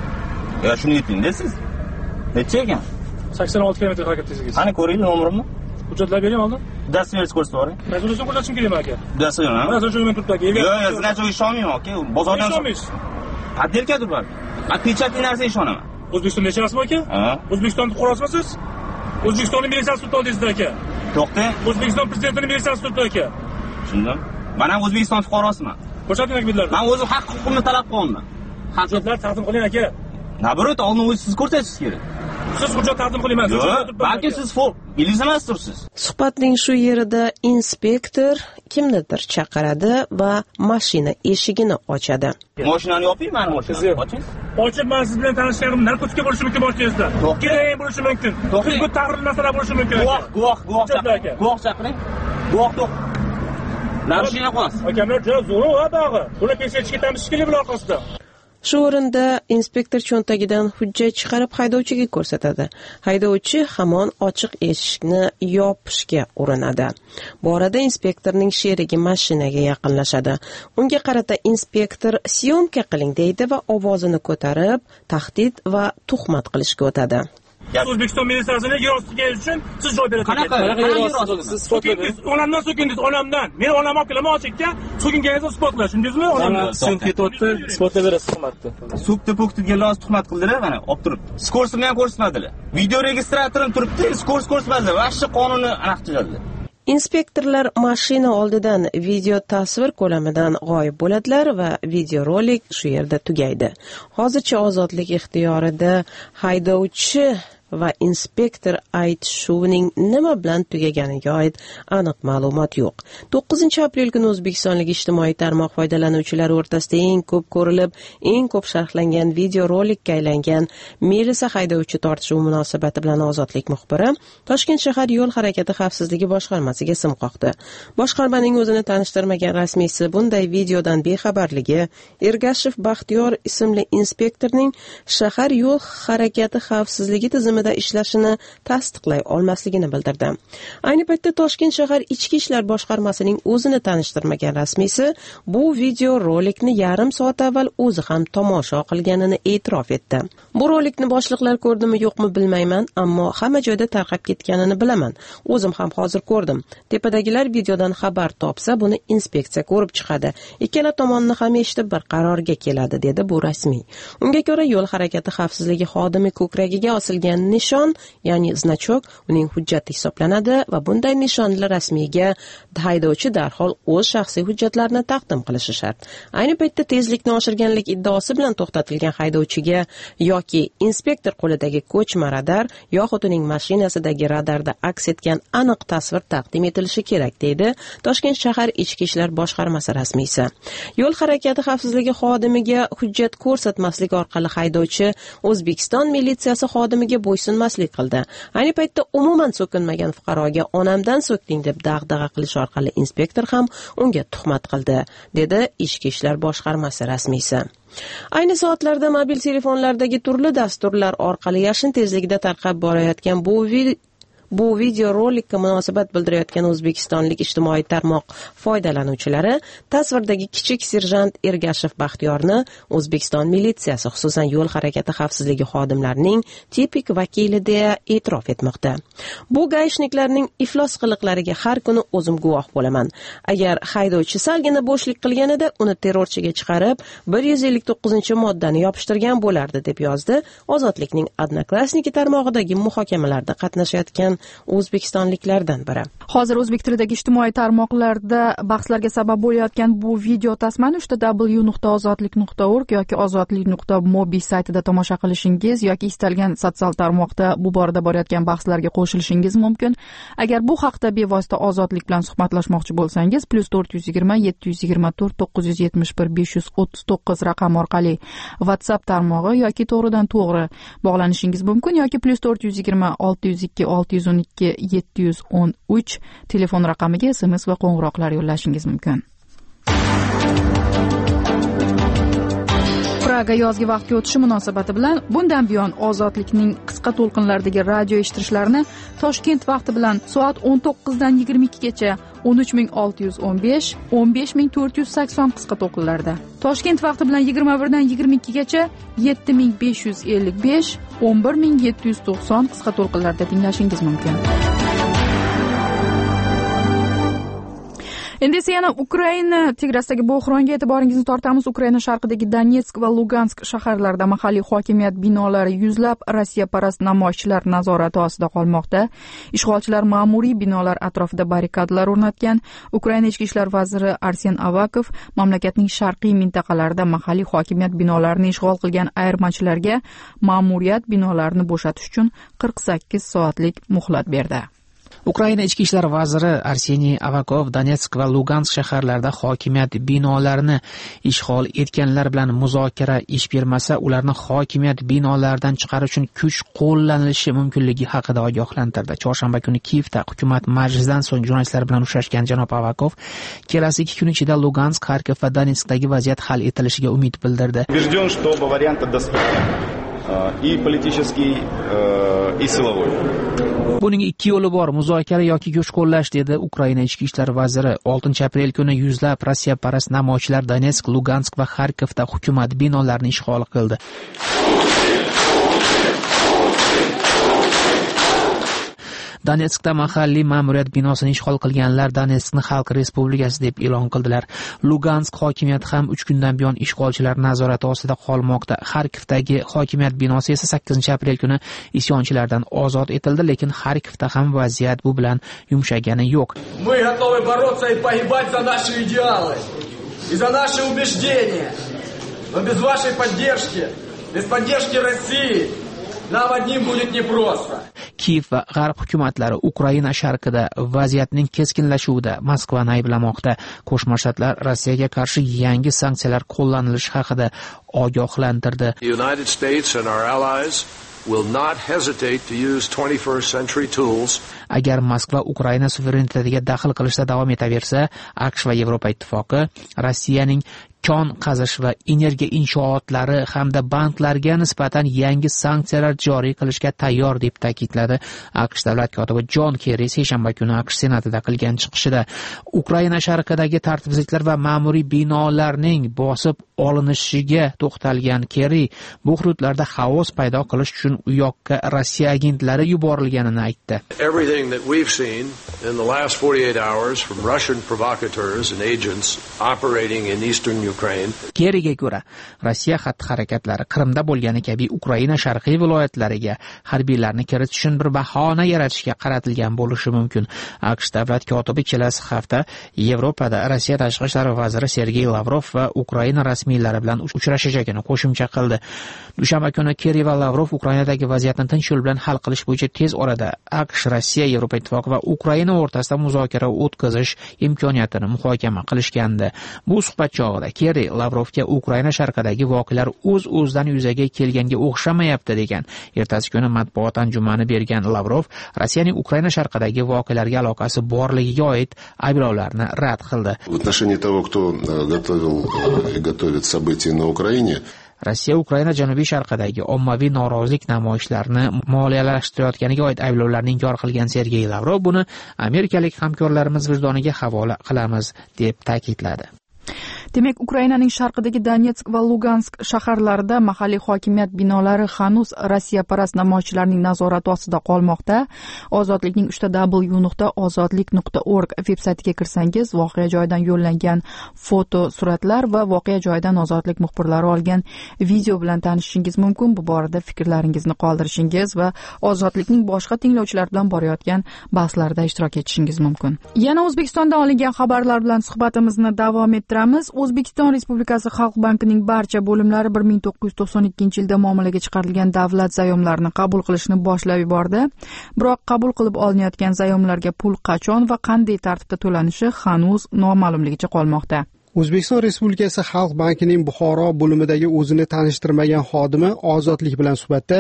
M: Ya shuni ayting-da siz. Necha ekan?
L: 86 km harakat tezligi.
M: Qani ko'ringlar nomerimni.
L: Hujjatlar bering oldin.
M: Dastingiz ko'rsatib yuboring.
L: Mazmunni ko'rsatishim kerakmi aka?
M: Dastingiz.
L: Mazmun shuni men turibdi aka.
M: Yo'q, siz nachoga ishonmayman aka. Bozordan
L: ishonmaysiz.
M: Qadderkadir bor. Men pechatli narsaga ishonaman.
L: O'zbekistonda yashayapsizmi aka? Ha. O'zbekiston fuqarosisiz? O'zbekistonning militsiyasi turibdi oldingizda aka.
M: To'xta.
L: O'zbekiston prezidentining militsiyasi turibdi aka.
M: Tushundim. Men ham O'zbekiston fuqarosiman.
L: Ko'rsating aka bildirdim.
M: Men o'zim haq-huquqimni talab qilyapman.
L: Hujjatlar taqdim qiling aka.
M: Nabrot, oldin o'zingiz siz ko'rsatishingiz kerak.
L: Siz hujjat taqdim qilayman.
M: Balki siz bilsangiz.
K: Suhbatning shu yerida inspektor kimnidir chaqiradi va mashina eshigini ochadi.
M: Mashinani yoping, meni mashinani oching.
L: Ochib, men siz bilan tanishganim narkotika bo'lishi mumkin boshingizda. Kerak bo'lishi mumkin. Bu tahrir masala bo'lishi mumkin.
M: Guvoh chaqiring. Guvoh chaqiring. Guvoh to'q. Mashina qo'yasiz.
L: Akamlar juda zo'r o'g'li. Buni pesga ketamiz shekilli bular orqasida.
K: Shu o'rinda inspektor cho'ntagidan hujjat chiqarib haydovchiga ko'rsatadi. Haydovchi hamon ochiq eshikni yopishga urinadi. Bu orada inspektorning sherigi mashinaga yaqinlashadi. Unga qarata inspektor syomka qiling deydi va ovozini ko'tarib, tahdid va tuhmat qilishga o'tadi.
L: O'zbekiston militsiyasini yer ostiga uchun siz joy berasiz.
M: Qanaqa yer osti? Siz
L: so'kingiz, onamdan so'kingiz, onamdan. Men onam olib kelaman ochikka, so'kinganingizni isbotlash, tushundingizmi? Onamdan so'ng ketyapti, isbotlab berasiz tuhmatni.
M: So'kdi deganlar tuhmat qildilar, mana, olib turib. Skorsini ham ko'rsatmadilar. Video registratorim turibdi, skors ko'rsatmadilar. Vashshi qonunni aniqladilar.
K: Inspektorlar mashina oldidan video tasvir ko'lamidan g'oyib bo'ladilar va videorolik shu yerda tugaydi. Hozircha ozodlik ixtiyorida haydovchi va inspektor aytishuvining nima bilan tugaganiga oid aniq ma'lumot yo'q. 9-aprel kuni o'zbekistonlik ijtimoiy tarmoq foydalanuvchilari o'rtasida eng ko'p ko'rilib, eng ko'p sharhlangan videorolikka aylangan Melisa haydovchi tortishuvi munosabati bilan ozodlik muxbiri Toshkent shahar yo'l harakati xavfsizligi boshqarmasiga sim qoqdi. Boshqarmaning o'zini tanishtirmagan rasmiysi bunday videodan bexabarligi, Ergashev Baxtiyor ismli inspektorning shahar yo'l harakati xavfsizligi tizimida ishlashini tasdiqlay olmasligini bildirdi. Ayni paytda Toshkent shahar ichki ishlar boshqarmasining o'zini tanishtirmagan rasmiysi bu video rolikni yarim soat avval o'zi ham tomosha qilganini e'tirof etdi. Bu rolikni boshliqlar ko'rdimi yo'qmi bilmayman, ammo hamma joyda tarqab ketganini bilaman. O'zim ham hozir ko'rdim. Tepadagilar videodan xabar topsa, buni inspeksiya ko'rib chiqadi. Ikkala tomonni ham eshitib bir qarorga keladi, dedi bu rasmiy. Unga ko'ra yo'l harakati xavfsizligi xodimi ko'kragiga osilgan nishon, ya'ni znachok uning hujjati hisoblanadi va bunday nishonli rasmiyga haydovchi darhol o'z shaxsiy hujjatlarini taqdim qilishi shart. Ayni paytda tezlikni oshirganlik iddaosi bilan to'xtatilgan haydovchiga yoki inspektor qo'lidagi ko'chma radar yoxud uning mashinasidagi radarda aks etgan aniq tasvir taqdim etilishi kerak, deydi Toshkent shahar ichki ishlar boshqarmasi rasmiysi. Yo'l harakati xavfsizligi xodimiga hujjat ko'rsatmaslik orqali haydovchi O'zbekiston militsiyasi xodimiga bo'ysunmaslik qildi. Ayni paytda umuman so'kinmagan fuqaroga onamdan so'kding deb dag'dag'a qilish orqali inspektor ham unga tuhmat qildi, dedi Ichki ishlar boshqarmasi rasmiysi. Ayni soatlarda mobil telefonlardagi turli dasturlar orqali yashin tezligida tarqab borayotgan bu video rolikka munosabat bildirayotgan o'zbekistonlik ijtimoiy tarmoq foydalanuvchilari tasvirdagi kichik serjant Ergashev Baxtiyorni O'zbekiston militsiyasi, xususan yo'l harakati xavfsizligi xodimlarining tipik vakili deya e'tirof etmoqda. Bu gaishniklarning iflos qiliqlariga har kuni o'zim guvoh bo'laman. Agar haydovchi salgina bo'shlik qilganida uni terrorchiga chiqarib 159-moddani yopishtirgan bo'lardi, deb yozdi Ozodlikning Odnoklassniki tarmog'idagi muhokamalarda qatnashayotgan o'zbekistonliklardan biri.
C: Hozir o'zbek tilidagi ijtimoiy tarmoqlarda bahslarga sabab bo'layotgan bu video tasmani www.ozodlik.org yoki ozodlik.mobi saytida tomosha qilishingiz yoki istalgan sotsial tarmoqda bu borada borayotgan bahslarga qo'shilishingiz mumkin. Agar bu haqda bevosita Ozodlik bilan suhbatlashmoqchi bo'lsangiz, +420 724 971 539 raqam orqali WhatsApp tarmog'i yoki to'g'ridan to'g'ri bog'lanishingiz mumkin yoki +420 602 612 713 telefon raqamiga SMS va qo'ng'iroqlar yo'llashingiz mumkin. Praga yozgi vaqtga o'tishi munosabati bilan bundan buyon Ozodlikning qisqa to'lqinlardagi radio eshittirishlarini Toshkent vaqti bilan soat 19 dan 22 gacha 13615, 15480 qisqa to'lqinlarda. Toshkent vaqti bilan 21 dan 22 gacha 7555, 11790 qisqa to'lqinlarda tinglashingiz mumkin. Endi esa yana Ukraina chegaradagi bo'hronga e'tiboringizni tortamiz. Ukraina sharqidagi Donetsk va Lugansk shaharlarida mahalliy hokimiyat binolari yuzlab Rossiyaparast namoyishchilar nazorati ostida qolmoqda. Ishg'olchilar ma'muriy binolar atrofida barrikadalar o'rnatgan. Ukraina ichki ishlar vaziri Arsen Avakov mamlakatning sharqiy mintaqalarida mahalliy hokimiyat binolarini ishg'ol qilgan ayirmachilarga ma'muriyat binolarini bo'shatish uchun 48 soatlik muhlat berdi.
G: Ukraina ichki ishlar vaziri Arseniy Avakov Donetsk va Lugansk shaharlarida hokimiyat binolarini ishg'ol etganlar bilan muzokara ish bermasa, ularni hokimiyat binolaridan chiqarish uchun kuch qo'llanilishi mumkinligi haqida ogohlantirdi. Chorshanba kuni Kiyevda hukumat majlisidan so'ng jurnalistlar bilan uchrashgan janob Avakov kelasi 2 kun ichida Lugansk, Xarkov va Donetskdagi vaziyat hal etilishiga umid bildirdi. Buning ikki yo'li bor, muzokara yoki kuch qo'llash, dedi Ukraina ichki ishlar vaziri. 6-aprel kuni yuzlab Rossiyaparast namoyishchilar Donetsk, Lugansk va Xarkovda hukumat binolarini ishg'ol qildi. Donetskda mahalliy ma'muriyat binosini ishg'ol qilganlar Donetskni Xalq Respublikasi deb e'lon qildilar. Lugansk hokimiyati ham 3 kundan buyon ishg'olchilar nazorati ostida qolmoqda. Xarkovdagi hokimiyat binosi esa 8-aprel kuni isyonchilardan ozod etildi, lekin Xarkovda ham vaziyat bu bilan yumshagani yo'q.
N: Мы готовы бороться и погибать за наши идеалы и за наши убеждения. Но без вашей поддержки, без поддержки России нам одним будет непросто.
G: Kiyev va G'arb hukumatlari Ukraina sharqida vaziyatning keskinlashuvida Moskvani ayblamoqda. Qo'shma Shtatlar Rossiyaga qarshi yangi sanksiyalar qo'llanilishi haqida ogohlantirdi.
O: United States and our allies will not hesitate to use 21st century tools.
G: Agar Moskva Ukraina suverenitetiga daxl qilishda davom etaversa, AQSh va Yevropa ittifoqi Rossiyaning kon qazish va energiya inshootlari hamda banklarga nisbatan yangi sanksiyalar joriy qilishga tayyor, deb ta'kidladi AQSh davlat kotibi Jon Kerri seshanba kuni AQSh senatida qilgan chiqishida. Ukraina sharqidagi tartibsizliklar va ma'muriy binolarning bosib olinishiga to'xtalgan Kerri bu hududlarda xaos paydo qilish uchun u yoqqa Rossiya agentlari yuborilganini aytdi.
O: Everything that we've seen in the last 48 hours from Russian provocateurs and agents operating in eastern Ukraine.
G: Kerriga ko'ra, Rossiya xatti-harakatlari Qrimda bo'lgani kabi Ukraina sharqiy viloyatlariga harbiylarni kiritish uchun bir bahona yaratishga qaratilgan bo'lishi mumkin. AQSh davlat kotibi kelasi hafta Yevropada Rossiya tashqi ishlar vaziri Sergey Lavrov va Ukraina rasmiylari bilan uchrashajagini qo'shimcha qildi. Dushanba kuni Kerri va Lavrov Ukrainadagi vaziyatni tinch yo'l bilan hal qilish bo'yicha tez orada AQSh, Rossiya, Yevropa ittifoqi va Ukraina o'rtasida muzokara o'tkazish imkoniyatini muhokama qilishgandi. Bu suhbat chog'ida Kerri Lavrovga Ukraina sharqidagi voqealar o'z-o'zidan yuzaga kelganga o'xshamayapti degan. Ertasi kuni matbuot anjumani bergan Lavrov Rossiyaning Ukraina sharqidagi voqealarga aloqasi borligiga oid ayblovlarni rad qildi.
P: В отношении того, кто готовил и готовит события на Украине,
G: Rossiya Ukraina janubiy sharqidagi ommaviy norozilik namoyishlarini moliyalashtirayotganiga oid ayblovlarni inkor qilgan Sergey Lavrov buni amerikalik hamkorlarimiz vijdoniga havola qilamiz deb ta'kidladi.
C: Demak, Ukrainaning sharqidagi Donetsk va Lugansk shaharlarida mahalliy hokimiyat binolari hanuz Rossiyaparast namoyishchilarning nazorati ostida qolmoqda. Ozodlikning 3w.ozodlik.org veb-saytiga kirsangiz, voqea joyidan yo'llangan foto, suratlar va voqea joyidan ozodlik muxbirlari olgan video bilan tanishishingiz mumkin. Bu borada fikrlaringizni qoldirishingiz va ozodlikning boshqa tinglovchilar bilan borayotgan bahslarda ishtirok etishingiz mumkin. Yana O'zbekistondan olingan xabarlar bilan suhbatimizni davom ettiramiz. O'zbekiston Respublikasi Xalq bankining barcha bo'limlari 1992-yilda muomalaga chiqarilgan davlat zayomlarini qabul qilishni boshlab yubordi. Biroq qabul qilib olinayotgan zayomlarga pul qachon va qanday tartibda to'lanishi hanuz noma'lumligicha qolmoqda.
H: O'zbekiston Respublikasi Xalq bankining Buxoro bo'limidagi o'zini tanishtirmagan xodimi Ozodlik bilan suhbatda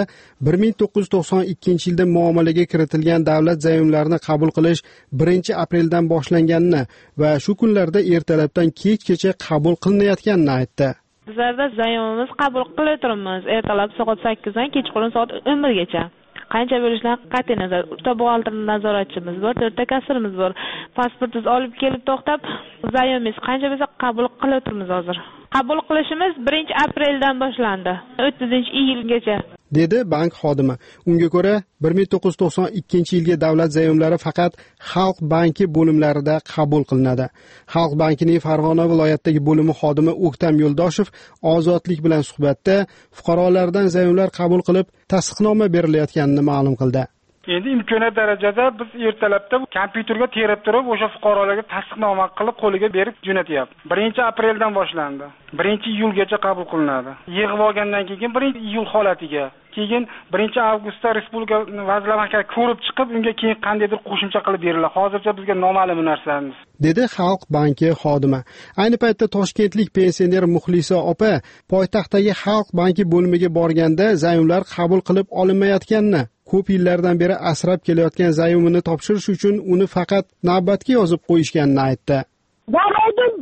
H: 1992-yilda muomalaga kiritilgan davlat zayomlarini qabul qilish 1-apreldan boshlanganini va shu kunlarda ertalabdan kechgacha qabul qilinayotganini aytdi.
Q: Bizlarda zayomimiz qabul qilib turibmiz. Ertalab soat 8 dan kechqurun soat 11 gacha. Qancha bo'lishidan qat'iy nazar, 3 ta buxgalter nazoratchimiz bor, 4 ta kassirimiz bor. Pasportingizni olib kelib to'xtab, zayomingiz qancha bo'lsa qabul qilib turibmiz hozir. Qabul qilishimiz 1-apreldan boshlandi, 30-iyulgacha.
H: dedi bank xodimi. Unga ko'ra 1992-yilgi davlat zayomlari faqat Xalq banki bo'limlarida qabul qilinadi. Xalq bankining Farg'ona viloyatidagi bo'limi xodimi O'ktam Yo'ldoshev Ozodlik bilan suhbatda fuqarolardan zayomlar qabul qilib, tasdiqnoma berilayotganini ma'lum qildi.
R: Endi imkoniyat darajada biz ertalabda kompyuterga terib turib, o'sha fuqarolarga tasdiqnoma qilib qo'liga berib jo'natyapmiz. 1-apreldan boshlandi. 1-iyulgacha qabul qilinadi. Yig'ib olgandan keyin 1-iyul holatiga, keyin 1-avgustda Respublika Vazirlar Mahkamasi ko'rib chiqib, unga keyin qandaydir qo'shimcha qilib beriladi. Hozircha bizga noma'lum narsamiz,
H: dedi Xalq banki xodimi. Ayni paytda toshkentlik pensioner Muxlisa opa poytaxtdagi Xalq banki bo'limiga borganda zayomlar qabul qilib olinmayotganini, ko'p yillardan beri asrab kelayotgan zayomini topshirish uchun uni faqat navbatga yozib qo'yishganini aytdi.
S: Boraydim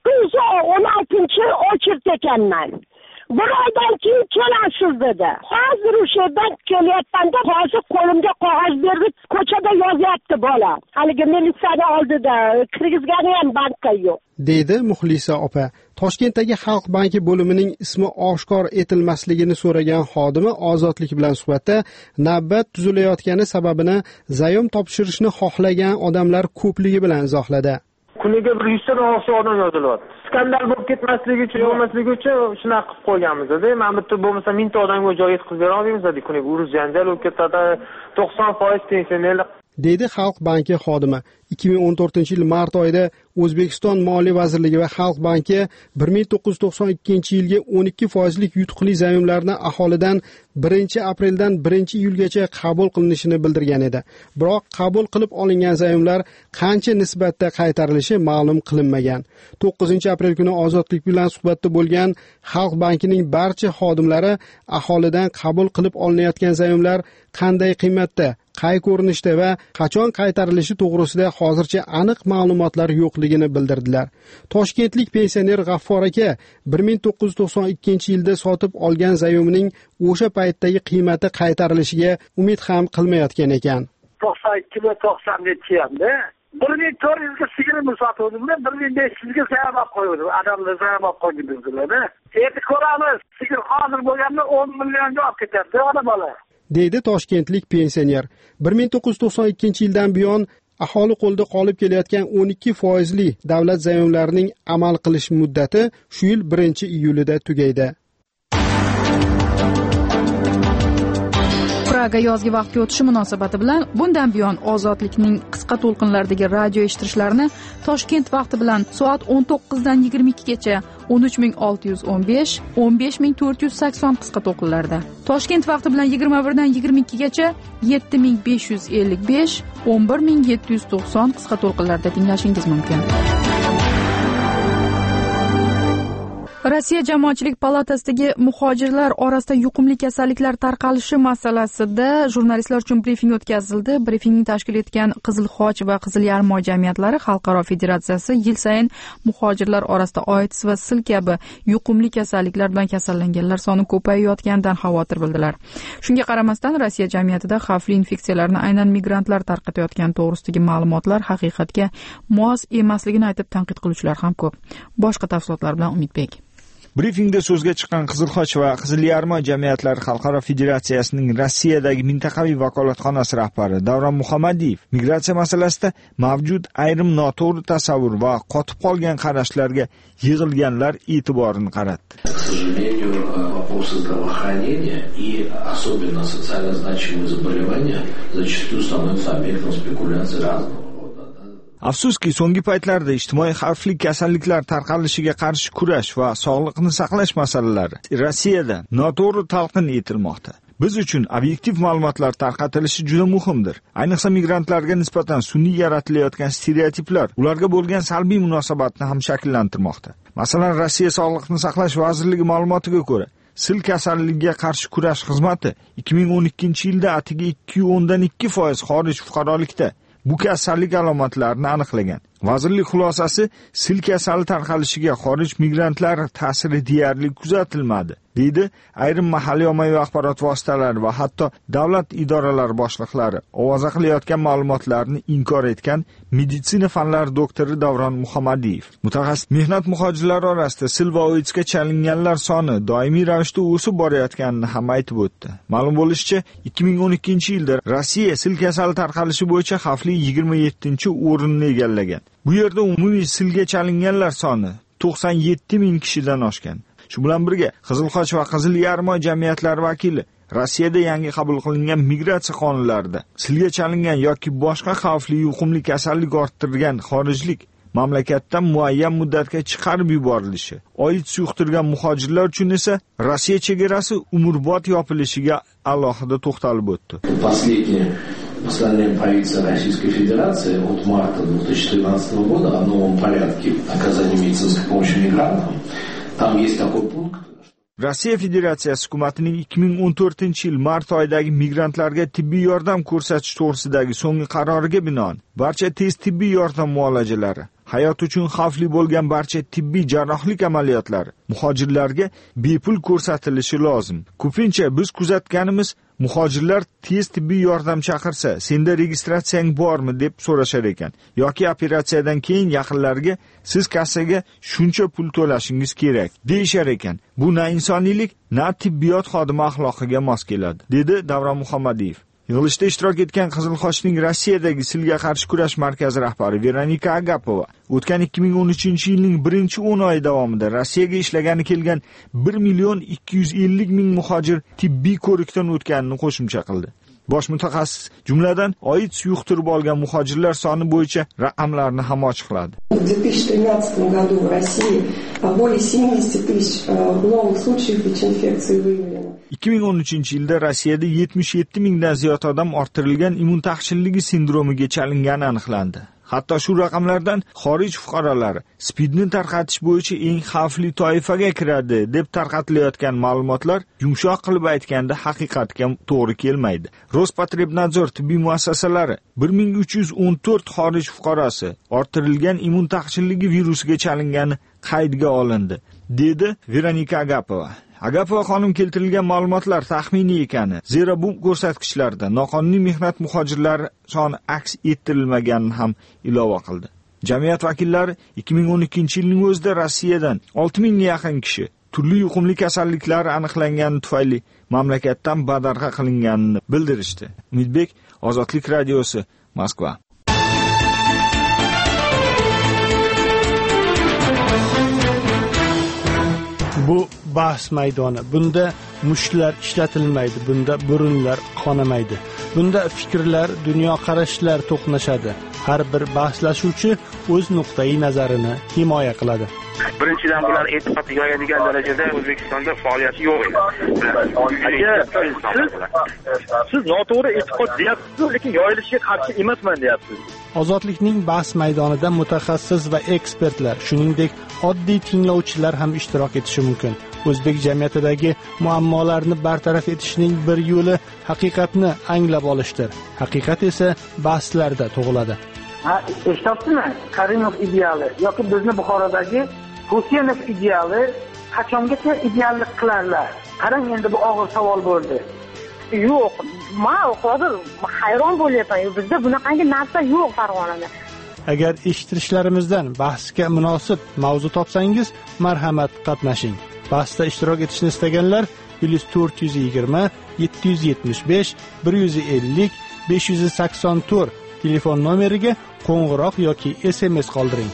S: 916 ochirib ekanman. Bir oydan keyin kelasiz dedi. Hozir o'sha yerdan kelyapmanda hozir qo'limga qog'oz berdi, ko'chada yozyapti bola. Haligi militsiyani oldida kirgizgani ham bankka yo'q,
H: deydi Muxlisa opa. Toshkentdagi Xalq banki bo'limining ismi oshkor etilmasligini so'ragan xodimi Ozodlik bilan suhbatda navbat tuzilayotgani sababini zayom topshirishni xohlagan odamlar ko'pligi bilan izohladi.
T: Kuniga 100 dan ortiq odam yozilyapti. Skandal bo'lib ketmasligi uchun, bo'lmasligi uchun shunaqa qilib qo'yganmiz-da. Mana bitta bo'lmasa 1000 ta odamga joy yetkazib bera olmaymiz-da. Kuniga urush janjal bo'lib ketadi. 90% pensionerlar,
H: deydi Xalq banki xodimi. 2014-yil mart oyida O'zbekiston Moliya vazirligi va Xalq banki 1992-yilgi 12% yutuqli zayomlarni aholidan 1-apreldan 1-iyulgacha qabul qilinishini bildirgan edi. Biroq qabul qilib olingan zayomlar qancha nisbatda qaytarilishi ma'lum qilinmagan. 9-aprel kuni Ozodlik bilan suhbatda bo'lgan Xalq bankining barcha xodimlari aholidan qabul qilib olinayotgan zayomlar qanday qiymatda, qay ko'rinishda va qachon qaytarilishi to'g'risida hozircha aniq ma'lumotlar yo'qligini bildirdilar. Toshkentlik pensioner G'affor aka 1992-yilda sotib olgan zayomining o'sha paytdagi qiymati qaytarilishiga umid ham qilmayotgan ekan.
I: 92 va 97 hamda 1400 ga sigirini sotuvdim-da, 1500 ga zayom olib qo'ydim. Adamlar zayom olib qo'ydilar-da. Endi ko'ramiz, sigir hozir bo'lganda 10 millionga olib ketadi, ona-bola,
H: deydi toshkentlik pensioner. 1992-yildan buyon aholi qo'lida qolib kelayotgan 12% davlat zayomlarining amal qilish muddati shu yil 1-iyulida tugaydi.
C: Praga yozgi vaqtga o'tishi munosabati bilan bundan buyon Ozodlikning qisqa to'lqinlardagi radio eshitishlarini Toshkent vaqti bilan soat 19 dan 22 gacha 13615, 15480 qisqa to'lqinlarda, Toshkent vaqti bilan 21 dan 22 gacha 7555, 11790 qisqa to'lqinlarda tinglashingiz mumkin. Rossiya Jamoatchilik palatasidagi muhojirlar orasida yuqumli kasalliklar tarqalishi masalasida jurnalistlar uchun brifing o'tkazildi. Brifingni tashkil etgan Qizil Xoch va Qizil Yarmoy jamiyatlari xalqaro federatsiyasi yil sayin muhojirlar orasida AIDS va sil kabi yuqumli kasalliklar bilan kasallanganlar soni ko'payayotganidan xavotir bildilar. Shunga qaramasdan Rossiya jamiyatida xavfli infeksiyalarni aynan migrantlar tarqatayotgani to'g'risidagi ma'lumotlar haqiqatga mos emasligini aytib tanqid qiluvchilar ham ko'p. Boshqa tafsilotlar bilan Umidbek.
U: Brifingda so'zga chiqqan Qizil Xoch va Qizil Yarmoy jamiyatlari xalqaro federatsiyasining Rossiyadagi mintaqaviy vakolatxonasi rahbari Davron Muhammadiyev migratsiya masalasida mavjud ayrim noto'g'ri tasavvur va qotib qolgan qarashlarga yig'ilganlar e'tiborini qaratdi.
V: К сожалению, вопросы здравоохранения и особенно социально значимые заболевания зачастую становятся объектом спекуляций разного.
U: Afsuski, so'nggi paytlarda ijtimoiy xavfli kasalliklar tarqalishiga qarshi kurash va sog'liqni saqlash masalalari Rossiyada noto'g'ri talqin etilmoqda. Biz uchun obyektiv ma'lumotlar tarqatilishi juda muhimdir. Ayniqsa migrantlarga nisbatan sun'iy yaratilayotgan stereotiplar ularga bo'lgan salbiy munosabatni ham shakllantirmoqda. Masalan, Rossiya Sog'liqni saqlash vazirligi ma'lumotiga ko'ra, sil kasalligiga qarshi kurash xizmati 2012-yilda atigi 2.2% xorij fuqarolikda bu kasallik alomatlarini aniqlagan. Vazirlik xulosasi sil kasali tarqalishiga xorij migrantlar ta'siri deyarli kuzatilmadi, deydi ayrim mahalliy ommaviy axborot vositalari va hatto davlat idoralari boshliqlari ovoza qilayotgan ma'lumotlarni inkor etgan meditsina fanlari doktori Davron Muhammadiyev. Mutaxassis mehnat muhojirlari orasida sil va OIDSga chalinganlar soni doimiy ravishda o'sib borayotganini ham aytib o'tdi. Ma'lum bo'lishicha, 2012-yilda Rossiya sil kasali tarqalishi bo'yicha xavfli 27-o'rinni egallagan. Bu yerda umumiy silga chalinganlar soni 97 ming kishidan oshgan. Shu bilan birga Qizil Xoch va Qizil Yarmoy jamiyatlari vakili Rossiyada yangi qabul qilingan migratsiya qonunlarida silga chalingan yoki boshqa xavfli yuqumli kasallik orttirgan xorijlik mamlakatdan muayyan muddatga chiqarib yuborilishi, AIDS yuqtirgan muhojirlar uchun esa Rossiya chegarasi umrbod yopilishiga alohida to'xtalib o'tdi.
V: Постановление правительства Российской Федерации от марта 2013 года о новом порядке оказания медицинской помощи мигрантам. Там есть такой пункт.
U: Rossiya Federatsiyasi hukumatining 2014-yil mart oyidagi migrantlarga tibbiy yordam ko'rsatish to'g'risidagi so'nggi qaroriga binoan barcha tez tibbiy yordam muolajalari, hayot uchun xavfli bo'lgan barcha tibbiy jarrohlik amaliyotlari muhojirlarga bepul ko'rsatilishi lozim. Ko'pincha biz kuzatganimiz muhojirlar tez tibbiy yordam chaqirsa, senda registratsiyang bormi deb so'rashar ekan, yoki operatsiyadan keyin yaqinlarga siz kassaga shuncha pul to'lashingiz kerak deyishar ekan. Bu na insoniylik, na tibbiyot xodimi axloqiga mos keladi, dedi Davron Muhammadiyev. Yig'ilishda ishtirok etgan Qizil Xochning Rossiyadagi silga qarshi kurash markazi rahbari Veronika Agapova o'tgan 2013-yilning 1-10 oyi davomida Rossiyaga ishlagani kelgan 1.250.000 muhojir tibbiy ko'rikdan o'tganini qo'shimcha qildi. Bosh mutaxassis jumladan AIDS yuqtirib olgan muhojirlar soni bo'yicha raqamlarni ham ochiqladi.
W: В 2013 году в России более 70 тысяч новых случаев ВИЧ-инфекции выявлено.
U: 2013-yilda Rossiyada 77 mingdan ziyod odam orttirilgan immun taqchilligi sindromiga chalingani aniqlandi. Hatto shu raqamlardan xorij fuqarolari SPIDni tarqatish bo'yicha eng xavfli toifaga kiradi deb tarqatilayotgan ma'lumotlar yumshoq qilib aytganda haqiqatga to'g'ri kelmaydi. Rospotrebnadzor tibbiy muassasalari 1314 xorij fuqarosi orttirilgan immun taqchilligi virusiga chalingani qaydga olindi, dedi Veronika Agapova. Agapova xonim keltirilgan ma'lumotlar taxminiy ekani, zero bu ko'rsatkichlarda noqonuniy mehnat muhojirlari soni aks ettirilmaganini ham ilova qildi. Jamiyat vakillari 2012-yilning o'zida Rossiyadan 6000 ga yaqin kishi turli yuqumli kasalliklar aniqlangani tufayli mamlakatdan badarg'a qilinganini bildirishdi. Umidbek, Ozodlik radiosi, Moskva.
F: Bu bahs maydoni. Bunda mushlar ishlatilmaydi, bunda burunlar qonamaydi. Bunda fikrlar, dunyoqarashlar to'qnashadi. har bir bahslashuvchi o'z nuqtai nazarini himoya qiladi.
B: Birinchidan bular e'tiqodni yoyadigan darajada O'zbekistonda faoliyati yo'q edi.
D: Siz noto'g'ri e'tiqod deyapsiz, lekin yoyilishiga qarshi emasman deyapsiz.
F: Ozodlikning bahs maydonida mutaxassis va ekspertlar, shuningdek oddiy tinglovchilar ham ishtirok etishi mumkin. O'zbek jamiyatidagi muammolarni bartaraf etishning bir yo'li haqiqatni anglab olishdir. Haqiqat esa bahslarda tug'iladi.
E: Eshityapsizmi? Karimov ideali yoki bizni Buxorodagi Husenov ideali qachongacha ideallik qilarlar? Qarang, endi bu og'ir savol bo'ldi.
X: Yo'q, men hozir hayron bo'lyapman. Bizda bunaqangi narsa yo'q Farg'onada.
F: Agar eshittirishlarimizdan bahsga munosib mavzu topsangiz, marhamat qatnashing. Bahsda ishtirok etishni istaganlar +420 775 150 584 telefon nomeriga qo'ng'iroq yoki SMS qoldiring.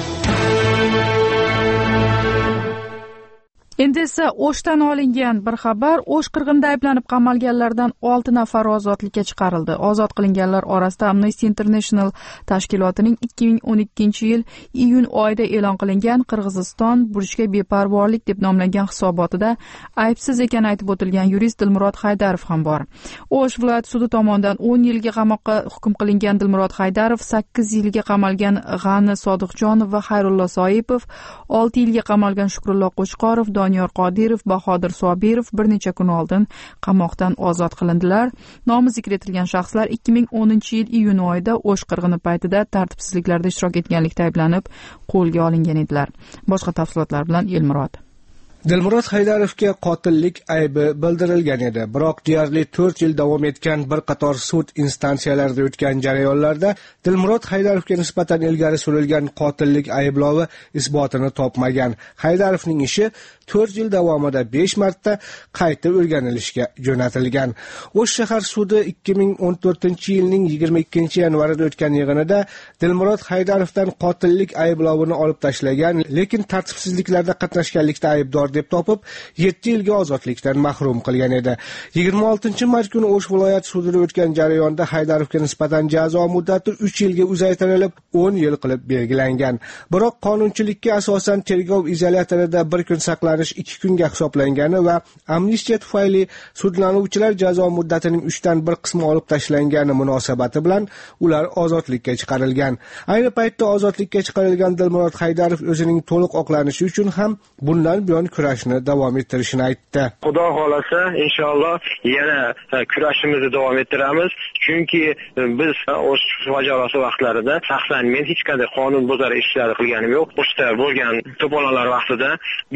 C: Endi esa O'shdan olingan bir xabar. O'sh qirg'inida ayblanib qamalganlardan 6 nafar ozodlikka chiqarildi. Ozod qilinganlar orasida Amnesty International tashkilotining 2012-yil iyun oyida e'lon qilingan Qirg'iziston burishga beparvolik deb nomlangan hisobotida aybsiz ekani aytib o'tilgan yurist Dilmurod Haydarov ham bor. O'sh viloyat sudi tomonidan 10 yilga qamoqqa hukm qilingan Dilmurod Haydarov 8 yilga qamalgan G'ani Sodiqjonov va Xayrullo Soipov, 6 yilga qamalgan Shukrullo Qo'chqorov, Doniyor Qodirov, Bahodir Sobirov bir necha kun oldin qamoqdan ozod qilindilar. Nomi zikr etilgan shaxslar 2010-yil iyun oyida O'sh qirg'ini paytida tartibsizliklarda ishtirok etganlikda ayblanib qo'lga olingan edilar. Boshqa tafsilotlar bilan Elmurod.
Y: Dilmurod Haydarovga qotillik aybi bildirilgan edi, biroq deyarli 4 yil davom etgan bir qator sud instansiyalarida o'tgan jarayonlarda Dilmurod Haydarovga nisbatan ilgari surilgan qotillik ayblovi isbotini topmagan. Haydarovning ishi 4 yil davomida 5 marta qayta o'rganilishga jo'natilgan. O'sh shahar sudi 2014-yilning 22-yanvarida o'tgan yig'inida Dilmurod Haydarovdan qotillik ayblovini olib tashlagan, lekin tartibsizliklarda qatnashganlikda aybdor deb topib 7 yilga ozodlikdan mahrum qilgan edi. 26-mart kuni O'sh viloyat sudida o'tgan jarayonda Haydarovga nisbatan jazo muddati 3 yilga uzaytirilib 10 yil qilib belgilangan. Biroq qonunchilikka asosan tergov izolyatorida bir kun saqlanish 2 kunga hisoblangani va amnistiya tufayli sudlanuvchilar jazo muddatining 3dan 1 qismi olib tashlangani munosabati bilan ular ozodlikka chiqarilgan. Ayni paytda ozodlikka chiqarilgan Dilmurod Haydarov o'zining to'liq oqlanishi uchun ham bundan buyon kurashni davom ettirishini aytdi.
B: Xudo xolasa inshaalloh yana kurashimizni davom ettiramiz. Chunki biz O'sh mojarosi vaqtlarida shaxsan men hech qanday qonun buzar ishlar qilganim yo'q. O'shda bo'lgan to'polonlar vaqtida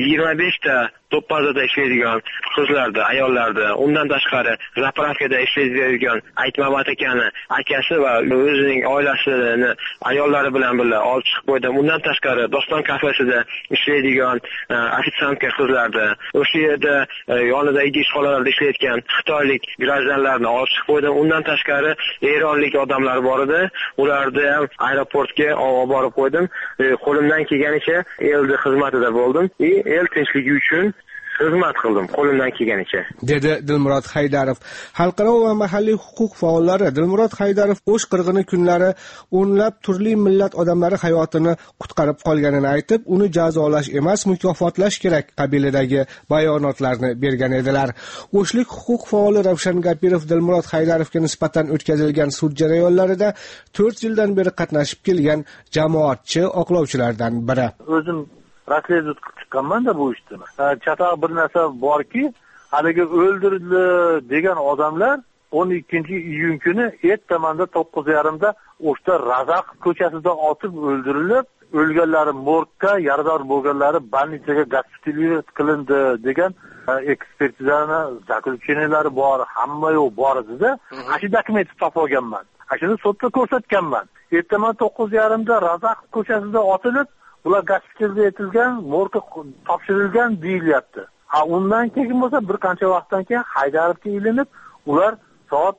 B: 25 ta to'ppazada ishlaydigan qizlarda, ayollarda, undan tashqari zapravkada ishlaydigan Aytmamat akani akasi va o'zining oilasini ayollari bilan birga olib chiqib qo'ydim. Undan tashqari Doston kafesida ishlaydigan ofitsiantka qizlarda, o'sha yerda yonida idish xonalarda ishlayotgan xitoylik gражданlarni olib chiqib qo'ydim. Undan tashqari eronlik odamlar bor edi. Ularni ham aeroportga olib borib qo'ydim. Qo'limdan kelganicha elda xizmatida bo'ldim. El tinchligi uchun xizmat qildim qo'limdan kelganicha,
Y: dedi Dilmurod Haydarov. Xalqaro va mahalliy huquq faollari Dilmurod Haydarov O'sh qirg'ini kunlari o'nlab turli millat odamlari hayotini qutqarib qolganini aytib, uni jazolash emas, mukofotlash kerak qabilidagi bayonotlarni bergan edilar. O'shlik huquq faoli Ravshan Gapirov Dilmurod Haydarovga nisbatan o'tkazilgan sud jarayonlarida 4 yildan beri qatnashib kelgan jamoatchi oqlovchilardan biri.
D: O'zim расследовать chiqqanman-da bu ishni. Chatoq bir narsa borki, haligi o'ldirildi degan odamlar 12-iyun kuni ertamanda 9:30da O'shda Razaq ko'chasida otib o'ldirilib, o'lganlari morgga, yarador bo'lganlari больницаga gospitalizatsiya qilindi degan ekspertizani zakljucheniyalari bor, hamma yo'q bor edi-da. Shu dokumentni topib olganman. Shuni sudda ko'rsatganman. Ertaman 9:30da Razaq ko'chasida otilib bular gospitalizatsiya etilgan, morgga topshirilgan deyilyapti. Undan keyin bo'lsa bir qancha vaqtdan keyin Haydarovga ilinib, ular soat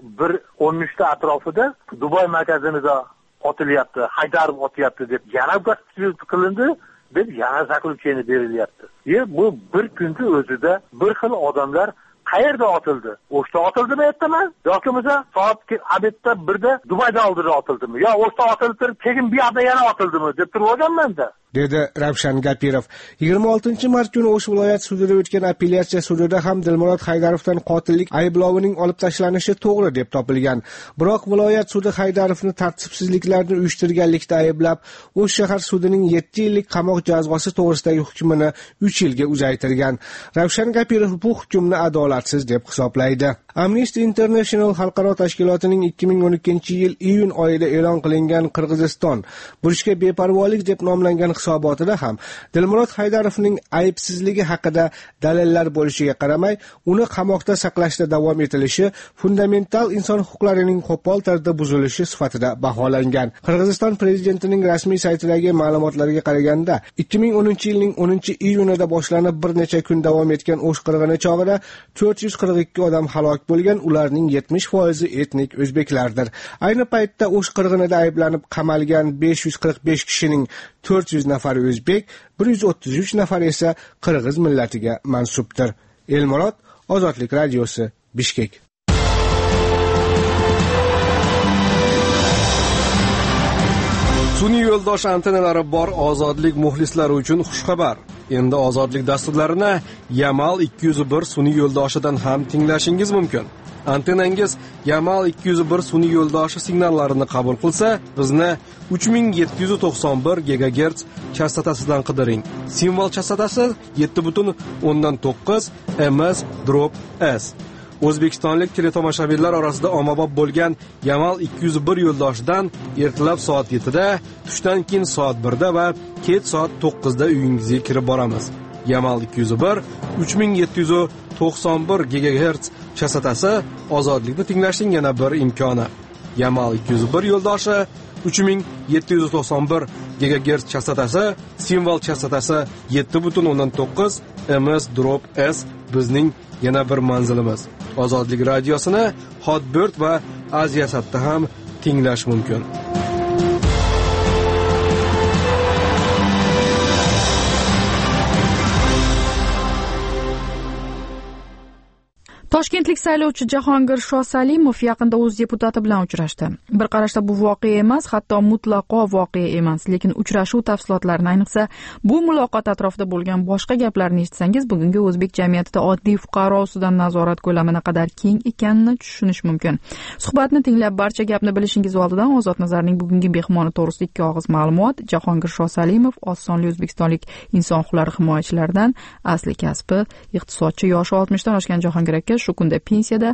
D: 1:13 atrofida Dubay markazida otilyapti, Haydarov otyapti deb yana gospitalizatsiya qilindi deb yana zakljucheniya berilyapti. Bu bir kunda o'zida bir xil odamlar qayerda otildi? O'shda otildimi ertaman? yoki bo'lmasa soat obedda 1da Dubayda oldida otildimi? yo o'shda otilib turib keyin bu yoqda yana otildimi deb turib olganman-da.
Y: dedi Ravshan Gapirov. 26-mart kuni O'sh viloyat sudida o'tgan apellyatsiya sudida ham Dilmurod Haydarovdan qotillik ayblovining olib tashlanishi to'g'ri deb topilgan. Biroq viloyat sudi Haydarovni tartibsizliklarni uyushtirganlikda ayblab, O'sh shahar sudining 7 yillik qamoq jazosi to'g'risidagi hukmini 3 yilga uzaytirgan. Ravshan Gapirov bu hukmni adolatsiz deb hisoblaydi. Amnesty International xalqaro tashkilotining 2012-yil iyun oyida e'lon qilingan Qirg'iziston burishga beparvolik deb nomlangan hisobotida ham Dilmurod Haydarovning aybsizligi haqida dalillar bo'lishiga qaramay, uni qamoqda saqlashda davom etilishi fundamental inson huquqlarining qo'pol tarzda buzilishi sifatida baholangan. Qirg'iziston prezidentining rasmiy saytidagi ma'lumotlarga qaraganda, 2010-yilning 10-iyunida boshlanib bir necha kun davom etgan O'sh qirg'ini chog'ida 442 odam halok bo'lgan, ularning 70% etnik o'zbeklardir. Ayni paytda O'sh qirg'inida ayblanib qamalgan 545 kishining 400 nafari o'zbek, 133 nafar esa qirg'iz millatiga mansubdir. Elmurod, Ozodlik radiosi, Bishkek.
A: Sun'iy yo'ldosh antennalari bor Ozodlik muxlislari uchun xushxabar. Endi Ozodlik dasturlarini Yamal 201 sun'iy yo'ldoshidan ham tinglashingiz mumkin. Antennangiz Yamal 201 sun'iy yo'ldoshi signallarini qabul qilsa, bizni 3791 GHz chastotasidan qidiring. Simvol chastotasi 7.9 ms/s. O'zbekistonlik teletomoshabinlar orasida ommabop bo'lgan Yamal 201 yo'ldoshidan ertalab soat 7da, tushdan keyin soat 1da va kech soat 9da uyingizga kirib boramiz. Yamal 201 3791 GHz chastotasi ozodlikni tinglashning yana bir imkoni. Yamal 201 yo'ldoshi 3791 GHz chastotasi, simvol chastotasi 7.9 ms/s bizning yana bir manzilimiz. Ozodlik radiosini Hotbird va Aziyasatda ham tinglash mumkin.
C: Toshkentlik saylovchi Jahongir Shosalimov yaqinda o'z deputati bilan uchrashdi. Bir qarashda bu voqea emas, hatto mutlaqo voqea emas, lekin uchrashuv tafsilotlarini, ayniqsa bu muloqot atrofida bo'lgan boshqa gaplarni eshitsangiz, bugungi o'zbek jamiyatida oddiy fuqaro ustidan nazorat ko'lami naqadar keng ekanini tushunish mumkin. Suhbatni tinglab barcha gapni bilishingiz oldidan Ozod Nazarning bugungi mehmoni to'g'risida ikki og'iz ma'lumot. Jahongir Shosalimov oz sonli o'zbekistonlik inson huquqlari himoyachilaridan, asli kasbi iqtisodchi, yoshi 60 dan oshgan Jahongir aka shu kunda pensiyada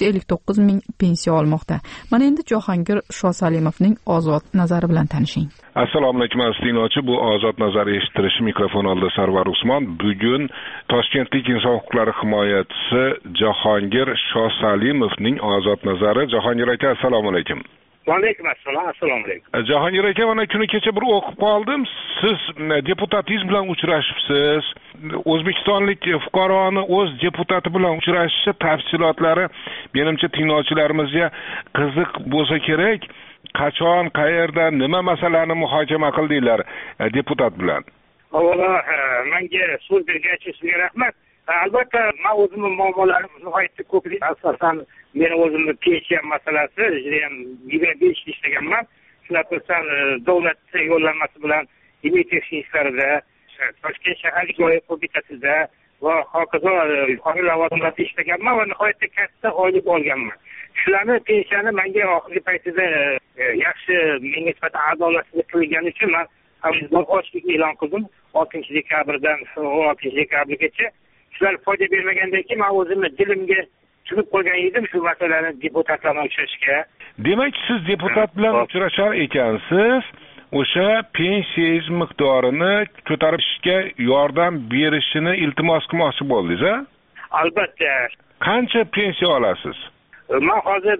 C: 159 ming pensiya olmoqda. Mana endi Jahongir Shosalimovning Ozod Nazari bilan tanishing.
J: Assalomu alaykum aslinovchi, bu Ozod Nazari eshittirish mikrofon oldida Sarvar Usmon. Bugun Toshkentlik inson huquqlari himoyachisi Jahongir Shosalimovning Ozod Nazari. Jahongir aka, assalomu alaykum.
K: Alaykum assalom, assalomu alaykum.
J: Jahongir aka, mana kuni kecha bir o'qib qoldim. Siz deputatingiz bilan uchrashibsiz. O'zbekistonlik fuqaroni o'z deputati bilan uchrashishi tafsilotlari menimcha tinglovchilarimizga qiziq bo'lsa kerak. Qachon, qayerda, nima masalani muhokama qildinglar deputat bilan?
K: Avvalo, menga so'z berganingiz uchun rahmat. Albatta, men o'zimning muammolarim nihoyatda ko'plik. Asosan meni o'zimni pensiya masalasi, judayam 25 yil ishlaganman. Shunaqa qilsam, davlat yo'llanmasi bilan immunitet ishlarida, Toshkent shaharlik loyiha qo'mitasida va hokazo yuqori lavozimlarda ishlaganman va nihoyatda katta oylik olganman. Shularni pensiyani menga oxirgi paytida yaxshi, menga nisbatan adolatsizlik qilgani uchun men qabul ochlik e'lon qildim 6 dekabrdan 16 dekabrgacha. Shular foyda bermagandan keyin men o'zimni dilimga tushunib qo'ygan edim shu masalani deputatlar bilan uchrashishga.
J: Demak, siz deputat bilan uchrashar ekansiz. O'sha pensiyangiz miqdorini ko'tarishga yordam berishini iltimos qilmoqchi bo'ldingiz, a?
K: Albatta.
J: Qancha pensiya olasiz?
K: Men hozir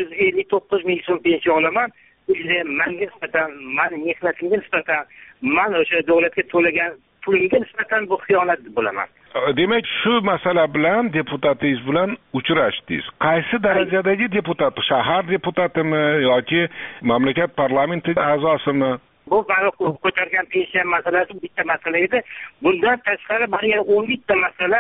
K: 159 ming so'm pensiya olaman. Menga nisbatan, meni mehnatimga nisbatan, men o'sha davlatga to'lagan pulimga nisbatan bu xiyonat bo'laman.
J: Demak, shu masala bilan deputatingiz bilan uchrashdingiz. Qaysi darajadagi deputat? Shahar deputatimi yoki mamlakat parlamenti a'zosimi?
K: Bu meni ko'targan pensiya masalasi bitta masala edi. Bundan tashqari yana 11 ta masala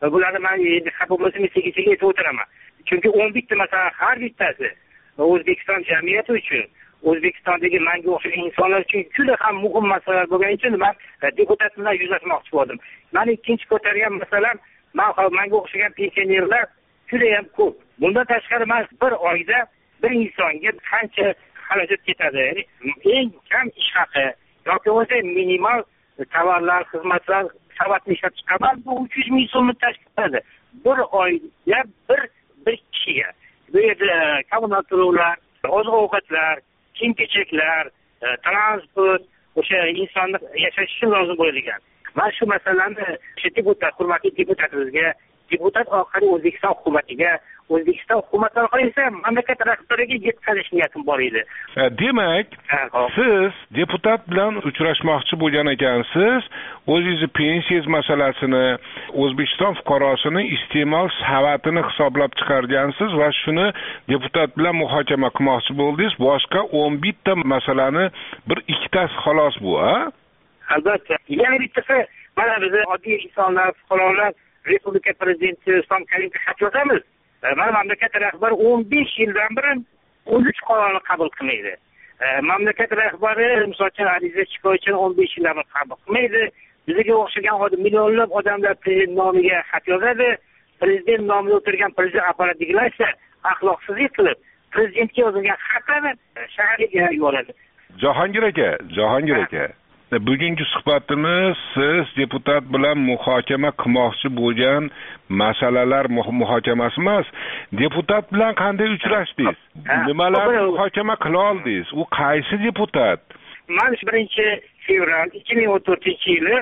K: bularni man endi xafa bo'lsam sekin aytib o'tiraman. Chunki 11 ta masalan har bittasi O'zbekiston jamiyati uchun, O'zbekistondagi menga o'xshagan insonlar uchun juda ham muhim masalalar bo'lgani uchun men deputat bilan yuzlashmoqchi bo'ldim. Mani ikkinchi ko'targan masalam, menga o'xshagan pensionerlar juda ham ko'p. Bundan tashqari men bir oyda bir insonga qancha xarajat ketadi? Eng kam ish haqi yoki o'zi minimal tovarlar, xizmatlar savatni ishlab chiqaman, bu 300 ming so'mni tashkil qiladi. Bir oyda bir kishiga. Bu yerda kommunal to'lovlar, oziq-ovqatlar, kiyim-kechaklar, transport, o'sha insonni yashash uchun lozim bo'ladigan. Men shu masalani hurmatli deputatimizga, deputat orqali O'zbekiston hukumatiga, O'zbekiston hukumati orqali esa mamlakat rahbariga yetkazish niyatim bor edi.
J: Demak, siz deputat bilan uchrashmoqchi bo'lgan ekansiz, o'zingizni pensiyangiz masalasini, O'zbekiston fuqarosining iste'mol savatini hisoblab chiqargansiz va shuni deputat bilan muhokama qilmoqchi bo'ldingiz. Boshqa 11 ta masalani bir ikkitasi xolos bu, ha?
K: Albatta. Yana bittasi, mana biz oddiy insonlar, fuqarolar Respublika prezidenti Islom Karimovga xat yozamiz. Mana mamlakat rahbari 15 yildan beri 13 qarorni qabul qilmaydi. Mamlakat rahbari misol-uchun ariza shikoyatchini 15 yildan beri qabul qilmaydi. Bizga o'xshagan millionlab odamlar prezident nomiga xat yozadi. Prezident nomida o'tirgan prezident apparatidagilar esa axloqsizlik qilib, prezidentga yozilgan xatlarni shaharga yuboradi.
J: Jahongir aka. Bugungi suhbatimiz siz deputat bilan muhokama qilmoqchi bo'lgan masalalar muhokamasi emas. Deputat bilan qanday uchrashdingiz? Nimalarni muhokama qila oldingiz? U qaysi deputat?
K: Men 1 fevral 2014-yili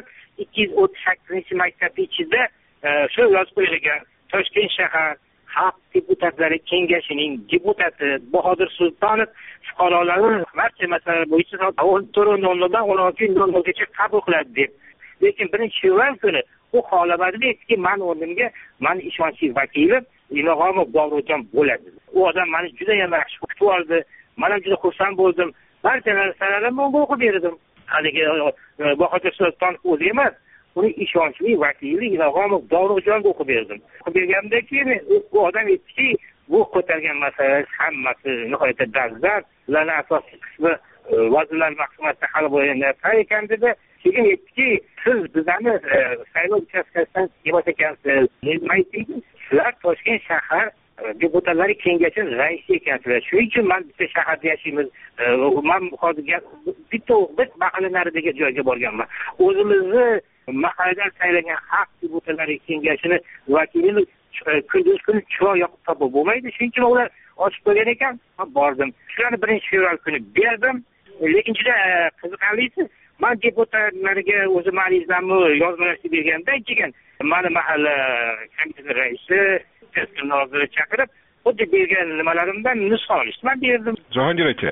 K: 238-maktab ichida shu yozib qo'yilgan Toshkent shahar Xalq deputatlari kengashining deputati Bahodir Sultonov fuqarolarni barcha masalalar bo'yicha 14:00dan 16:00gacha qabul qiladi deb. Lekin 1 fevral kuni u xohlamadiki, men o'rnimga meni ishonchli vakilim Ilohomov Davronjon bo'ladi. U odam meni juda ham yaxshi kutib oldi. Men juda xursand bo'ldim. Barcha narsalarni menga o'qib berdim. Haligi Bahodir Sultonov o'zi emas, uni ishonchli vakili Ilohomov Davronjonga o'qib berdim. O'qib bergandan keyin u odam aytdiki, bu ko'targan masalalar hammasi nihoyatda dolzarb, ularning asosiy qismi vazirlar mahkamasida hal bo'lgan narsa ekan dedi. Keyin aytdiki, siz bizani saylov uchastkasidan kelmas ekansiz. Men aytdim, sizlar Toshkent shahar deputatlari kengashining raisi ekansizlar. Shuning uchun men bitta shaharda yashaymiz. Men hozir bitta mahalla naridagi joyga borganman. O'zimizni mahalladan saylangan xalq deputatlari kengashini vakilini kunduz kuni chiroq yoqib topib bo'lmaydi. Shuning uchun ular ochib qo'ygan ekan, men bordim. Shularni 1 fevral kuni berdim. Lekin juda qiziqarlisi, men deputatlarga o'zim arizamni yozmalashib bergandan keyin meni mahalla komissiyasi raisi noziri chaqirib, xuddi bergan nimalarimdan nusxa olishdi. Men berdim.
J: Jahongir aka,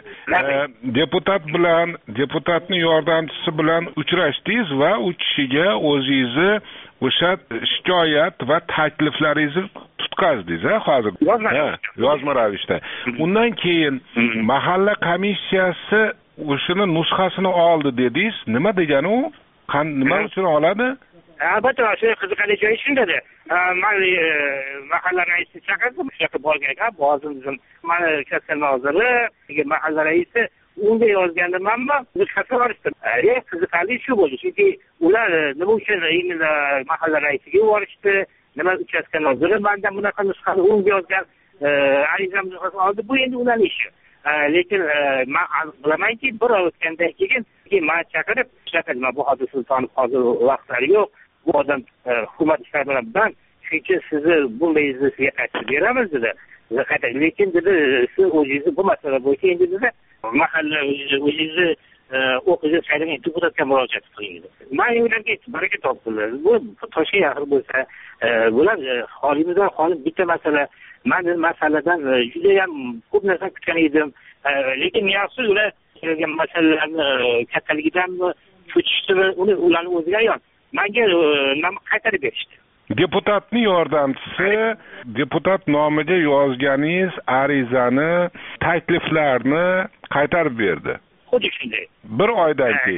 J: deputatning yordamchisi bilan uchrashdingiz va u kishiga o'zingizni o'sha shikoyat va takliflaringizni tutqazdingiz, hozir. Yozma ravishda. Undan keyin mahalla komissiyasi o'shini nusxasini oldi dedingiz. Nima degani u? Nima uchun oladi?
K: Albatta, shu qiziqarli joyi shundada. Men mahalla raisini chaqirdim, shu yerga borgan, bozimizim, meni katta noziri, mahalla raisi unga yozganimmanmi, nusxasini olishdim. Qiziqarli shu bo'ldi, chunki ular nima uchun mahalla raisiga yuborishdi, nima uchastka noziri mendan bunaqa nusxani unga yozgan, arizam nusxasini oldi, bu endi ularning ishi. Lekin men bilamanki, bir oy o'tgandan keyin men chaqirib, ishlataman, Bahodir Sultonov hozir vaqtlari yo'q. Bu odam hukumat ishlari bilan band, shuning uchun sizni bunday sizga qaytarib beramiz dedi. Lekin dedi, siz o'zingizni bu masala bo'yicha endi dedi, mahalla o'zingizni o'qishni saylagan deputatga murojaat qiling dedi. Men ularga baraka topdilar. Bu Toshkent yaxshi bo'lsa, bular holimizdan xolim bitta masala. Men masaladan juda ham ko'p narsa kutgan edim. Lekin yaxshi ular kelgan masalalarni kattaligidan cho'chishdi va ularni o'ziga ayon. Menga qaytarib berishdi.
J: Deputatning yordamchisi deputat nomiga yozganingiz arizani, takliflarni qaytarib berdi.
K: Xuddi shunday.
J: Bir oydan keyin.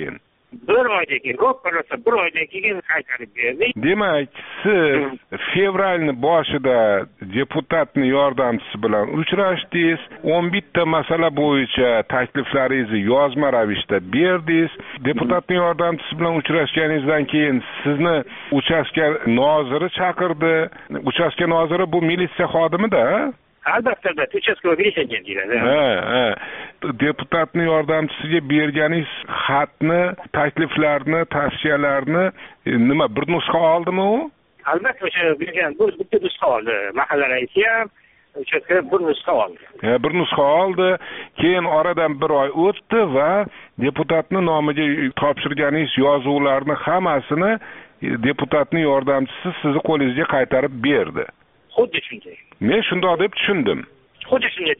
K: bir oydan keyin ro'parasa bir oydan keyin qaytarib berdik.
J: Demak, siz fevralni boshida deputatning yordamchisi bilan uchrashdingiz, 11 ta masala bo'yicha takliflaringizni yozma ravishda berdingiz. Deputatning yordamchisi bilan uchrashganingizdan keyin sizni uchastka noziri chaqirdi. Uchastka noziri bu militsiya xodimida?
K: Albatta, uchastkavoy ishlangan deyiladi.
J: Ha. Deputatning yordamchisiga berganingiz xatni, takliflarni, tavsiyalarni nima bir nusxa oldimi u?
K: Albatta, o'sha bergan bitta nusxa oldi. Mahalla raisi ham uchastka bir nusxa oldi.
J: Bir nusxa oldi. Keyin oradan bir oy o'tdi va deputatning nomiga topshirganingiz yozuvlarni hammasini deputatning yordamchisi sizni qo'lingizga qaytarib berdi.
K: Xuddi shunday.
J: Men shunday deb tushundim.
K: Xuddi shunday.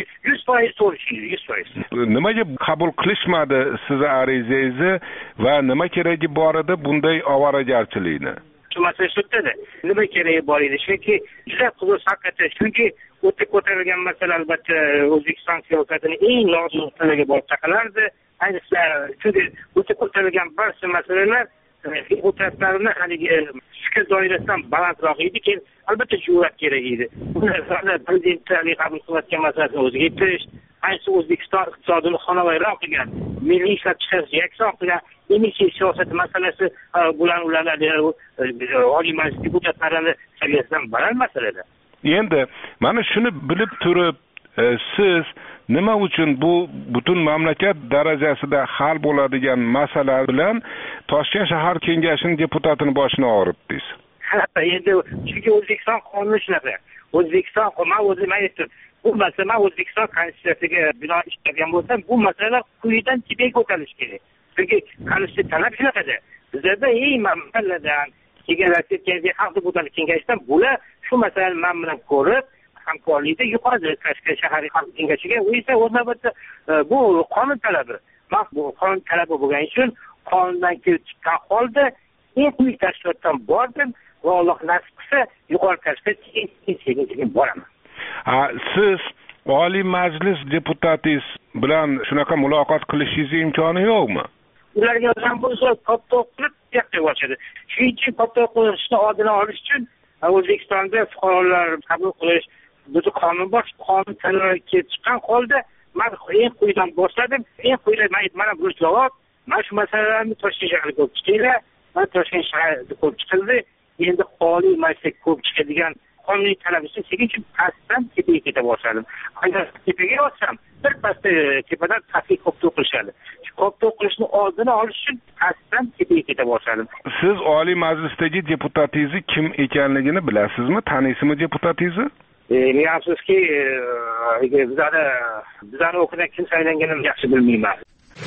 K: 100% to'g'ri tushundingiz, 100%.
J: Nimaga qabul qilishmadi sizni arizangizni va nima keragi bor edi bunday ovoragarchilikni?
K: Shu masala sudda nima keragi bor edi? Chunki juda qiziq haqiqatdan, chunki o'ta ko'tarilgan masala albatta O'zbekiston siyosatining eng nozik nuqtalariga borib taqalardi. Ayniqsa chunki o'ta ko'tarilgan barcha masalalar deputatlarni haligi fikr doirasidan balandroq edi. Keyin albatta jur'at kerak edi. Bularni prezidentlik qabul qilayotgan masalasini o'ziga yetirish, ayniqsa O'zbekiston iqtisodini xonavayron qilgan, milliy ishlab chiqarishni yakson qilgan emissiya siyosati masalasi bilan ularni oliy majlis deputatlarini saviyasidan baland masalada.
J: Endi mana shuni bilib turib siz nima uchun bu butun mamlakat darajasida hal bo'ladigan masala bilan Toshkent shahar kengashining deputatini boshini og'ritdingiz?
K: Endi chunki O'zbekiston qonuni shunaqa. O'zbekiston o'zim aytdim. Bu masala O'zbekiston konstitutsiyasiga binoan ishlagan bo'lsa, bu masalalar quyidan tepaga ko'tarilishi kerak. Chunki konstitutsiya talab shunaqada. Bizlarda eng mahalladan kelgan xalq deputatlar kengashidan bular shu masalani men bilan ko'rib hamkorlikda yuqori Toshkent shahar xalq kengashiga u esa o'z navbatida bu qonun talabi. Bu qonun talabi bo'lgani uchun qonundan kelib chiqqan holda eng quyi tashkilotdan bordim va Alloh nasib qilsa yuqori tashkilotga sekin boraman.
J: Siz Oliy Majlis deputatingiz bilan shunaqa muloqot qilishingiz imkoni yo'qmi?
K: Ularga ham bo'lsa koptok qilib gapga boshladi. Shuning uchun koptok qilishni oldini olish uchun O'zbekistonda fuqarolar qabul qilish bu qonun bor. Qonun talabiga kelib chiqqan holda men eng quyidan boshladim. Eng quyida mana bu javob, mana shu masalalarni Toshkent shahrida ko'p chiqildi. Mana Toshkent shahrida ko'p chiqildi. Endi Oliy Majlisga ko'p chiqadigan qonuniy talabisi sekin pastdan tepaga keta boshladim. Agar tepaga yotsam, bir pastda tepadan pastga koptok qilishadi. Shu koptok qilishni oldini olish uchun pastdan tepaga keta boshladim.
J: Siz Oliy Majlisdagi deputatingizni kim ekanligini bilasizmi? Taniysizmi deputatingizni?
K: Men afsuski bizani o'qidan kim saylanganini yaxshi bilmayman.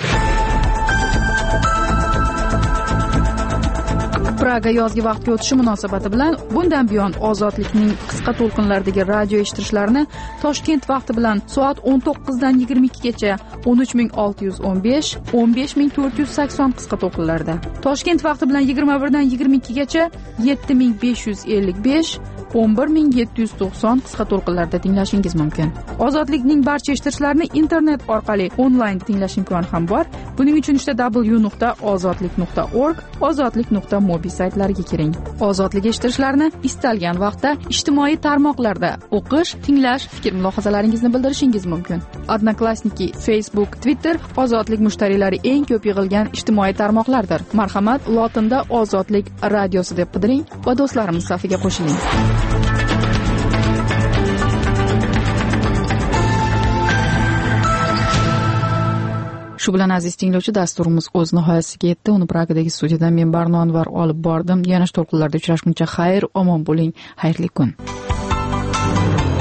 C: Praga yozgi vaqtga o'tishi munosabati bilan bundan buyon ozodlikning qisqa to'lqinlardagi radio eshittirishlarni Toshkent vaqti bilan soat 19 dan 22 gacha 13615, 15480 qisqa to'lqinlarda. Toshkent vaqti bilan 21 dan 22 gacha 7555, 11790 qisqa to'lqinlarda tinglashingiz mumkin. Ozodlikning barcha eshittirishlarini internet orqali onlayn tinglash imkoni ham bor. Buning uchun w.ozodlik.org, ozodlik.mobi saytlariga kiring. Ozodlik eshittirishlarini istalgan vaqtda ijtimoiy tarmoqlarda o'qish, tinglash, fikr-mulohazalaringizni bildirishingiz mumkin. Odnoklassniki, Facebook, Twitter ozodlik mushtariylari eng ko'p yig'ilgan ijtimoiy tarmoqlardir. Marhamat, lotinda Ozodlik radiosi deb qidiring va do'stlarimiz safiga qo'shiling. Shu bilan aziz tinglovchi, dasturimiz o'z nihoyasiga yetdi. Uni Pragadagi studiyadan men Barno Anvar olib bordim. Yana to'lqinlarda uchrashguncha xayr, omon bo'ling, xayrli kun.